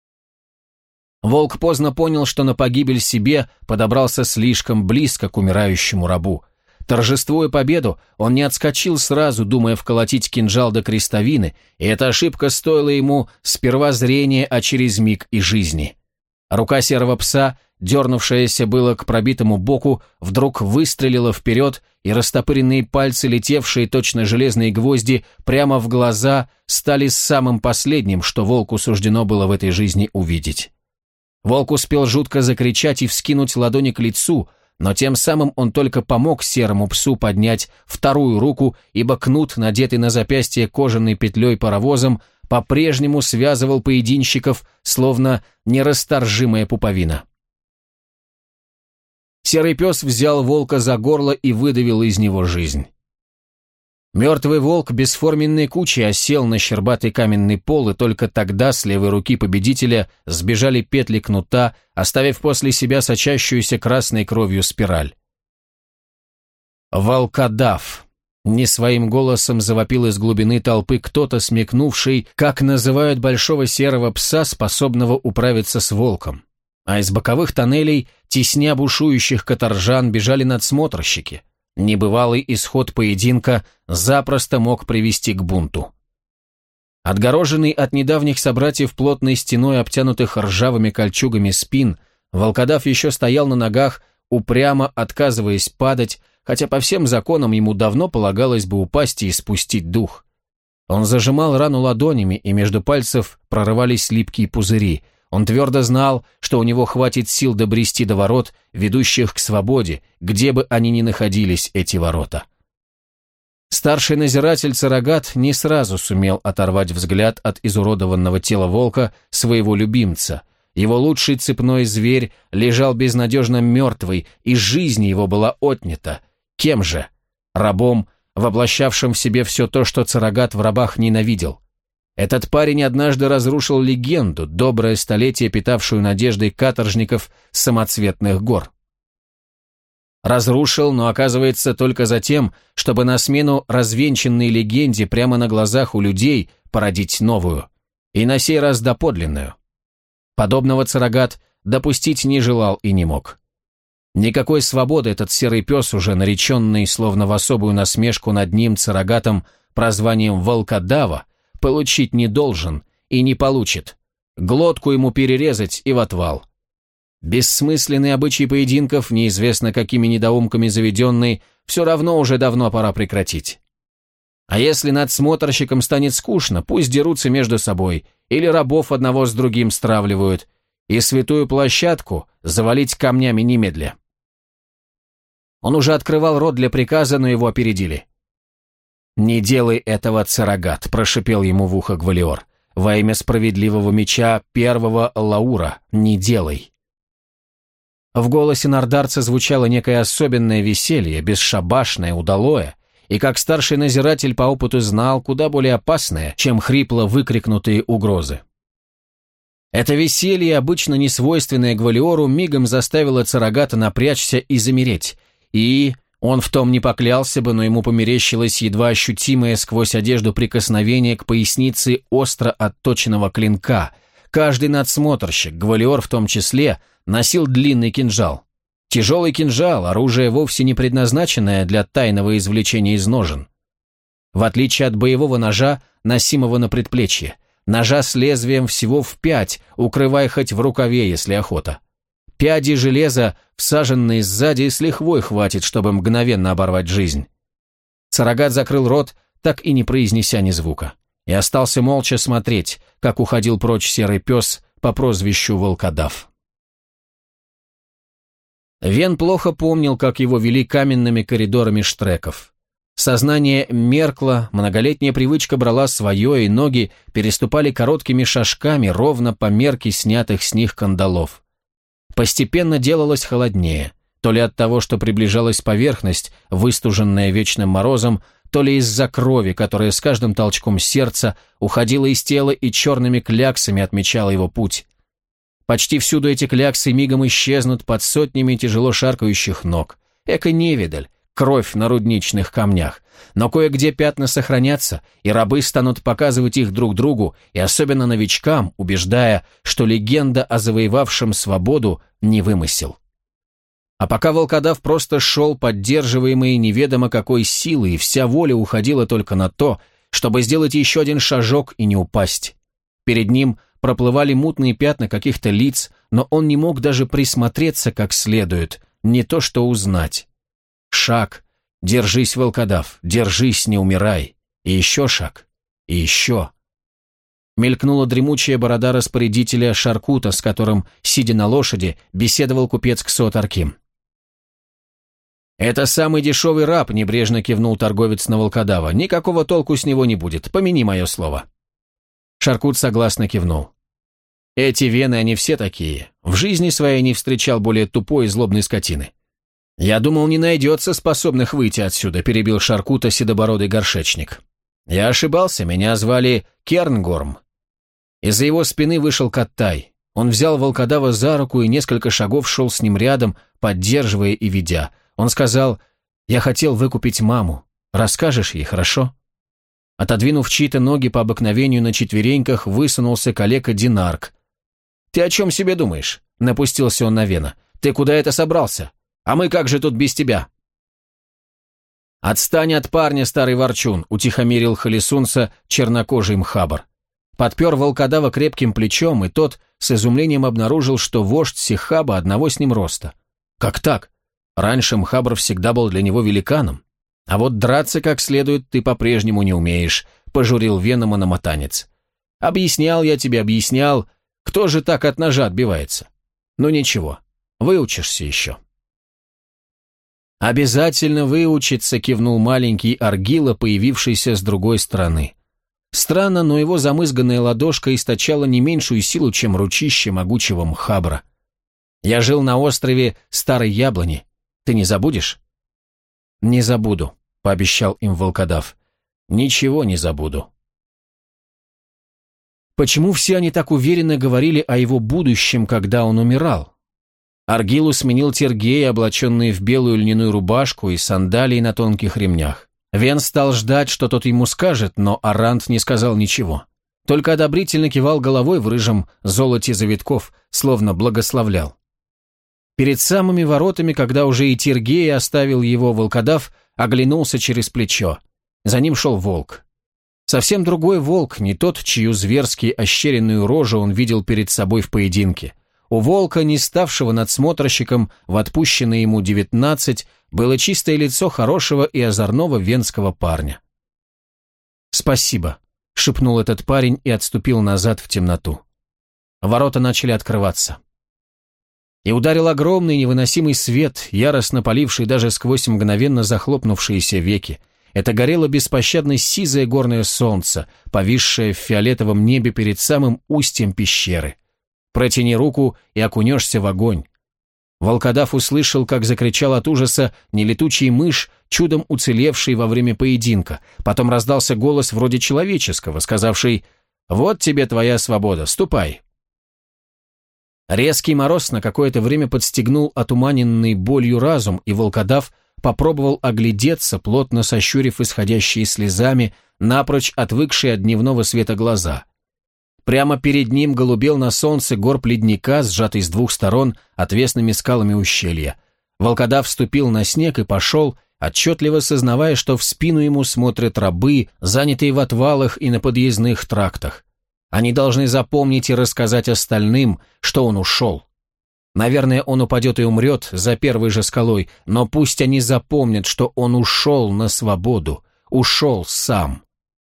Волк поздно понял, что на погибель себе подобрался слишком близко к умирающему рабу. Торжествуя победу, он не отскочил сразу, думая вколотить кинжал до крестовины, и эта ошибка стоила ему сперва зрения, а через миг и жизни. Рука серого пса, дернувшаяся было к пробитому боку, вдруг выстрелила вперед, и растопыренные пальцы, летевшие точно железные гвозди, прямо в глаза, стали самым последним, что волку суждено было в этой жизни увидеть. Волк успел жутко закричать и вскинуть ладони к лицу, но тем самым он только помог серому псу поднять вторую руку, ибо кнут, надетый на запястье кожаной петлей паровозом, по-прежнему связывал поединщиков, словно нерасторжимая пуповина. Серый пес взял волка за горло и выдавил из него жизнь. Мертвый волк бесформенной кучей осел на щербатый каменный пол, и только тогда с левой руки победителя сбежали петли кнута, оставив после себя сочащуюся красной кровью спираль. «Волкодав!» — не своим голосом завопил из глубины толпы кто-то, смекнувший, как называют большого серого пса, способного управиться с волком. А из боковых тоннелей, тесня бушующих каторжан, бежали надсмотрщики. Небывалый исход поединка запросто мог привести к бунту. Отгороженный от недавних собратьев плотной стеной обтянутых ржавыми кольчугами спин, волкодав еще стоял на ногах, упрямо отказываясь падать, хотя по всем законам ему давно полагалось бы упасть и испустить дух. Он зажимал рану ладонями, и между пальцев прорывались липкие пузыри. Он твердо знал, что у него хватит сил добрести до ворот, ведущих к свободе, где бы они ни находились, эти ворота. Старший надзиратель Царагат не сразу сумел оторвать взгляд от изуродованного тела волка, своего любимца. Его лучший цепной зверь лежал безнадежно мертвый, и жизнь его была отнята. Кем же? Рабом, воплощавшим в себе все то, что Царагат в рабах ненавидел. Этот парень однажды разрушил легенду, доброе столетие питавшую надеждой каторжников самоцветных гор. Разрушил, но оказывается только за тем, чтобы на смену развенчанной легенде прямо на глазах у людей породить новую, и на сей раз доподлинную. Подобного Царагат допустить не желал и не мог. Никакой свободы этот серый пес, уже нареченный словно в особую насмешку над ним Царагатом прозванием «волкодава», получить не должен и не получит. Глотку ему перерезать и в отвал. Бессмысленный обычай поединков, неизвестно какими недоумками заведенный, все равно уже давно пора прекратить. А если надсмотрщикам станет скучно, пусть дерутся между собой, или рабов одного с другим стравливают, и святую площадку завалить камнями немедля. Он уже открывал рот для приказа, но его опередили. «Не делай этого, Царагат», — прошипел ему в ухо Гвалиор. «Во имя справедливого меча первого Лаура, не делай». В голосе нардарца звучало некое особенное веселье, бесшабашное, удалое, и как старший надзиратель по опыту знал, куда более опасное, чем хрипло выкрикнутые угрозы. Это веселье, обычно несвойственное Гвалиору, мигом заставило Царагата напрячься и замереть, и... Он в том не поклялся бы, но ему померещилось едва ощутимое сквозь одежду прикосновение к пояснице остро отточенного клинка. Каждый надсмотрщик, Гвалиор в том числе, носил длинный кинжал. Тяжелый кинжал, оружие вовсе не предназначенное для тайного извлечения из ножен. В отличие от боевого ножа, носимого на предплечье, ножа с лезвием всего в 5, укрывая хоть в рукаве, если охота. Пяди железа, всаженные сзади, с лихвой хватит, чтобы мгновенно оборвать жизнь. Царагат закрыл рот, так и не произнеся ни звука, и остался молча смотреть, как уходил прочь серый пес по прозвищу Волкодав. Вен плохо помнил, как его вели каменными коридорами штреков. Сознание меркло, многолетняя привычка брала свое, и ноги переступали короткими шажками ровно по мерке снятых с них кандалов. Постепенно делалось холоднее, то ли от того, что приближалась поверхность, выстуженная вечным морозом, то ли из-за крови, которая с каждым толчком сердца уходила из тела и черными кляксами отмечала его путь. Почти всюду эти кляксы мигом исчезнут под сотнями тяжело шаркающих ног. Эко-невидаль, кровь на рудничных камнях. Но кое-где пятна сохранятся, и рабы станут показывать их друг другу, и особенно новичкам, убеждая, что легенда о завоевавшем свободу не вымысел. А пока волкодав просто шел, поддерживаемый неведомо какой силой, и вся воля уходила только на то, чтобы сделать еще один шажок и не упасть. Перед ним проплывали мутные пятна каких-то лиц, но он не мог даже присмотреться как следует, не то что узнать. Шаг. Держись, волкодав, держись, не умирай. И еще шаг. И еще. Мелькнула дремучая борода распорядителя Шаркута, с которым, сидя на лошади, беседовал купец Ксот-Арким. «Это самый дешевый раб», — небрежно кивнул торговец на волкодава. «Никакого толку с него не будет, помяни мое слово». Шаркут согласно кивнул. «Эти вены, они все такие. В жизни своей не встречал более тупой и злобной скотины». «Я думал, не найдется способных выйти отсюда», — перебил Шаркута седобородый горшечник. «Я ошибался, меня звали Кернгорм». Из-за его спины вышел Каттай. Он взял волкодава за руку и несколько шагов шел с ним рядом, поддерживая и ведя. Он сказал: «Я хотел выкупить маму. Расскажешь ей, хорошо?» Отодвинув чьи-то ноги по обыкновению на четвереньках, высунулся калека Динарк. «Ты о чем себе думаешь?» — напустился он на Вена. «Ты куда это собрался? А мы как же тут без тебя?» «Отстань от парня, старый ворчун», — утихомирил Халисунса чернокожий Мхабар. Подпер волкодава крепким плечом, и тот с изумлением обнаружил, что вождь Сихаба одного с ним роста. «Как так? Раньше Мхабар всегда был для него великаном. А вот драться как следует ты по-прежнему не умеешь», — пожурил Вена мономатанец. «Объяснял я тебе, объяснял. Кто же так от ножа отбивается? Ну ничего, выучишься еще. «Обязательно выучиться», — кивнул маленький Аргила, появившийся с другой стороны. Странно, но его замызганная ладошка источала не меньшую силу, чем ручище могучего Мхабра. «Я жил на острове Старой Яблони. Ты не забудешь?» «Не забуду», — пообещал им волкодав. «Ничего не забуду». Почему все они так уверенно говорили о его будущем, когда он умирал? Аргилу сменил Тергей, облаченный в белую льняную рубашку и сандалии на тонких ремнях. Вен стал ждать, что тот ему скажет, но Арант не сказал ничего. Только одобрительно кивал головой в рыжем золоте завитков, словно благословлял. Перед самыми воротами, когда уже и Тергей оставил его, волкодав оглянулся через плечо. За ним шел волк. Совсем другой волк, не тот, чью зверски ощеренную рожу он видел перед собой в поединке. У волка, не ставшего надсмотрщиком в отпущенные ему 19, было чистое лицо хорошего и озорного венского парня. «Спасибо», — шепнул этот парень и отступил назад в темноту. Ворота начали открываться. И ударил огромный невыносимый свет, яростно поливший даже сквозь мгновенно захлопнувшиеся веки. Это горело беспощадно сизое горное солнце, повисшее в фиолетовом небе перед самым устьем пещеры. Протяни руку и окунешься в огонь. Волкодав услышал, как закричал от ужаса нелетучий мышь, чудом уцелевший во время поединка. Потом раздался голос вроде человеческого, сказавший «Вот тебе твоя свобода, ступай». Резкий мороз на какое-то время подстегнул отуманенный болью разум, и волкодав попробовал оглядеться, плотно сощурив исходящие слезами, напрочь отвыкшие от дневного света глаза. Прямо перед ним голубел на солнце горб ледника, сжатый с двух сторон отвесными скалами ущелья. Волкодав вступил на снег и пошел, отчетливо сознавая, что в спину ему смотрят рабы, занятые в отвалах и на подъездных трактах. Они должны запомнить и рассказать остальным, что он ушел. Наверное, он упадет и умрет за первой же скалой, но пусть они запомнят, что он ушел на свободу, ушел сам.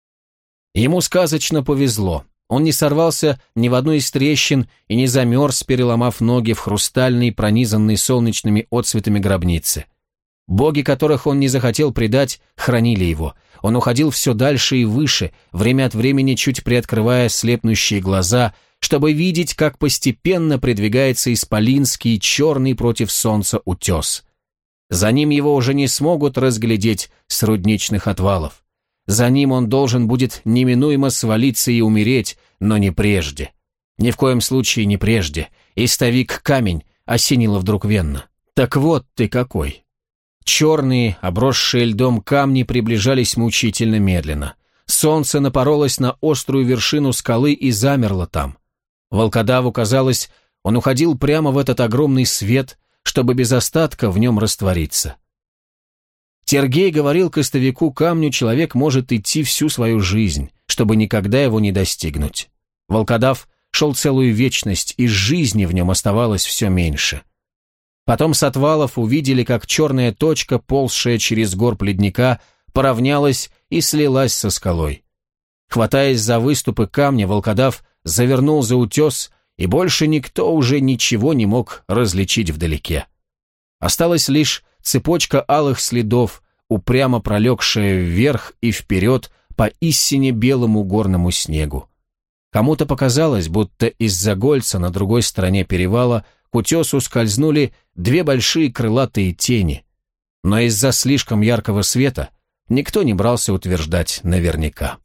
Ему сказочно повезло. Он не сорвался ни в одну из трещин и не замерз, переломав ноги в хрустальной, пронизанной солнечными отсветами гробнице. Боги, которых он не захотел предать, хранили его. Он уходил все дальше и выше, время от времени чуть приоткрывая слепнущие глаза, чтобы видеть, как постепенно придвигается исполинский, черный против солнца утес. За ним его уже не смогут разглядеть с рудничных отвалов. За ним он должен будет неминуемо свалиться и умереть, но не прежде. Ни в коем случае не прежде. Истовик камень осенило вдруг Венна. Так вот ты какой. Черные, обросшие льдом камни приближались мучительно медленно. Солнце напоролось на острую вершину скалы и замерло там. Волкодаву казалось, он уходил прямо в этот огромный свет, чтобы без остатка в нем раствориться. Тергей говорил костовику камню, человек может идти всю свою жизнь, чтобы никогда его не достигнуть. Волкодав шел целую вечность, и жизни в нем оставалось все меньше. Потом с отвалов увидели, как черная точка, ползшая через горб ледника, поравнялась и слилась со скалой. Хватаясь за выступы камня, волкодав завернул за утес, и больше никто уже ничего не мог различить вдалеке. Осталась лишь цепочка алых следов, упрямо пролегшая вверх и вперед по истине белому горному снегу. Кому-то показалось, будто из-за гольца на другой стороне перевала к утесу скользнули две большие крылатые тени, но из-за слишком яркого света никто не брался утверждать наверняка.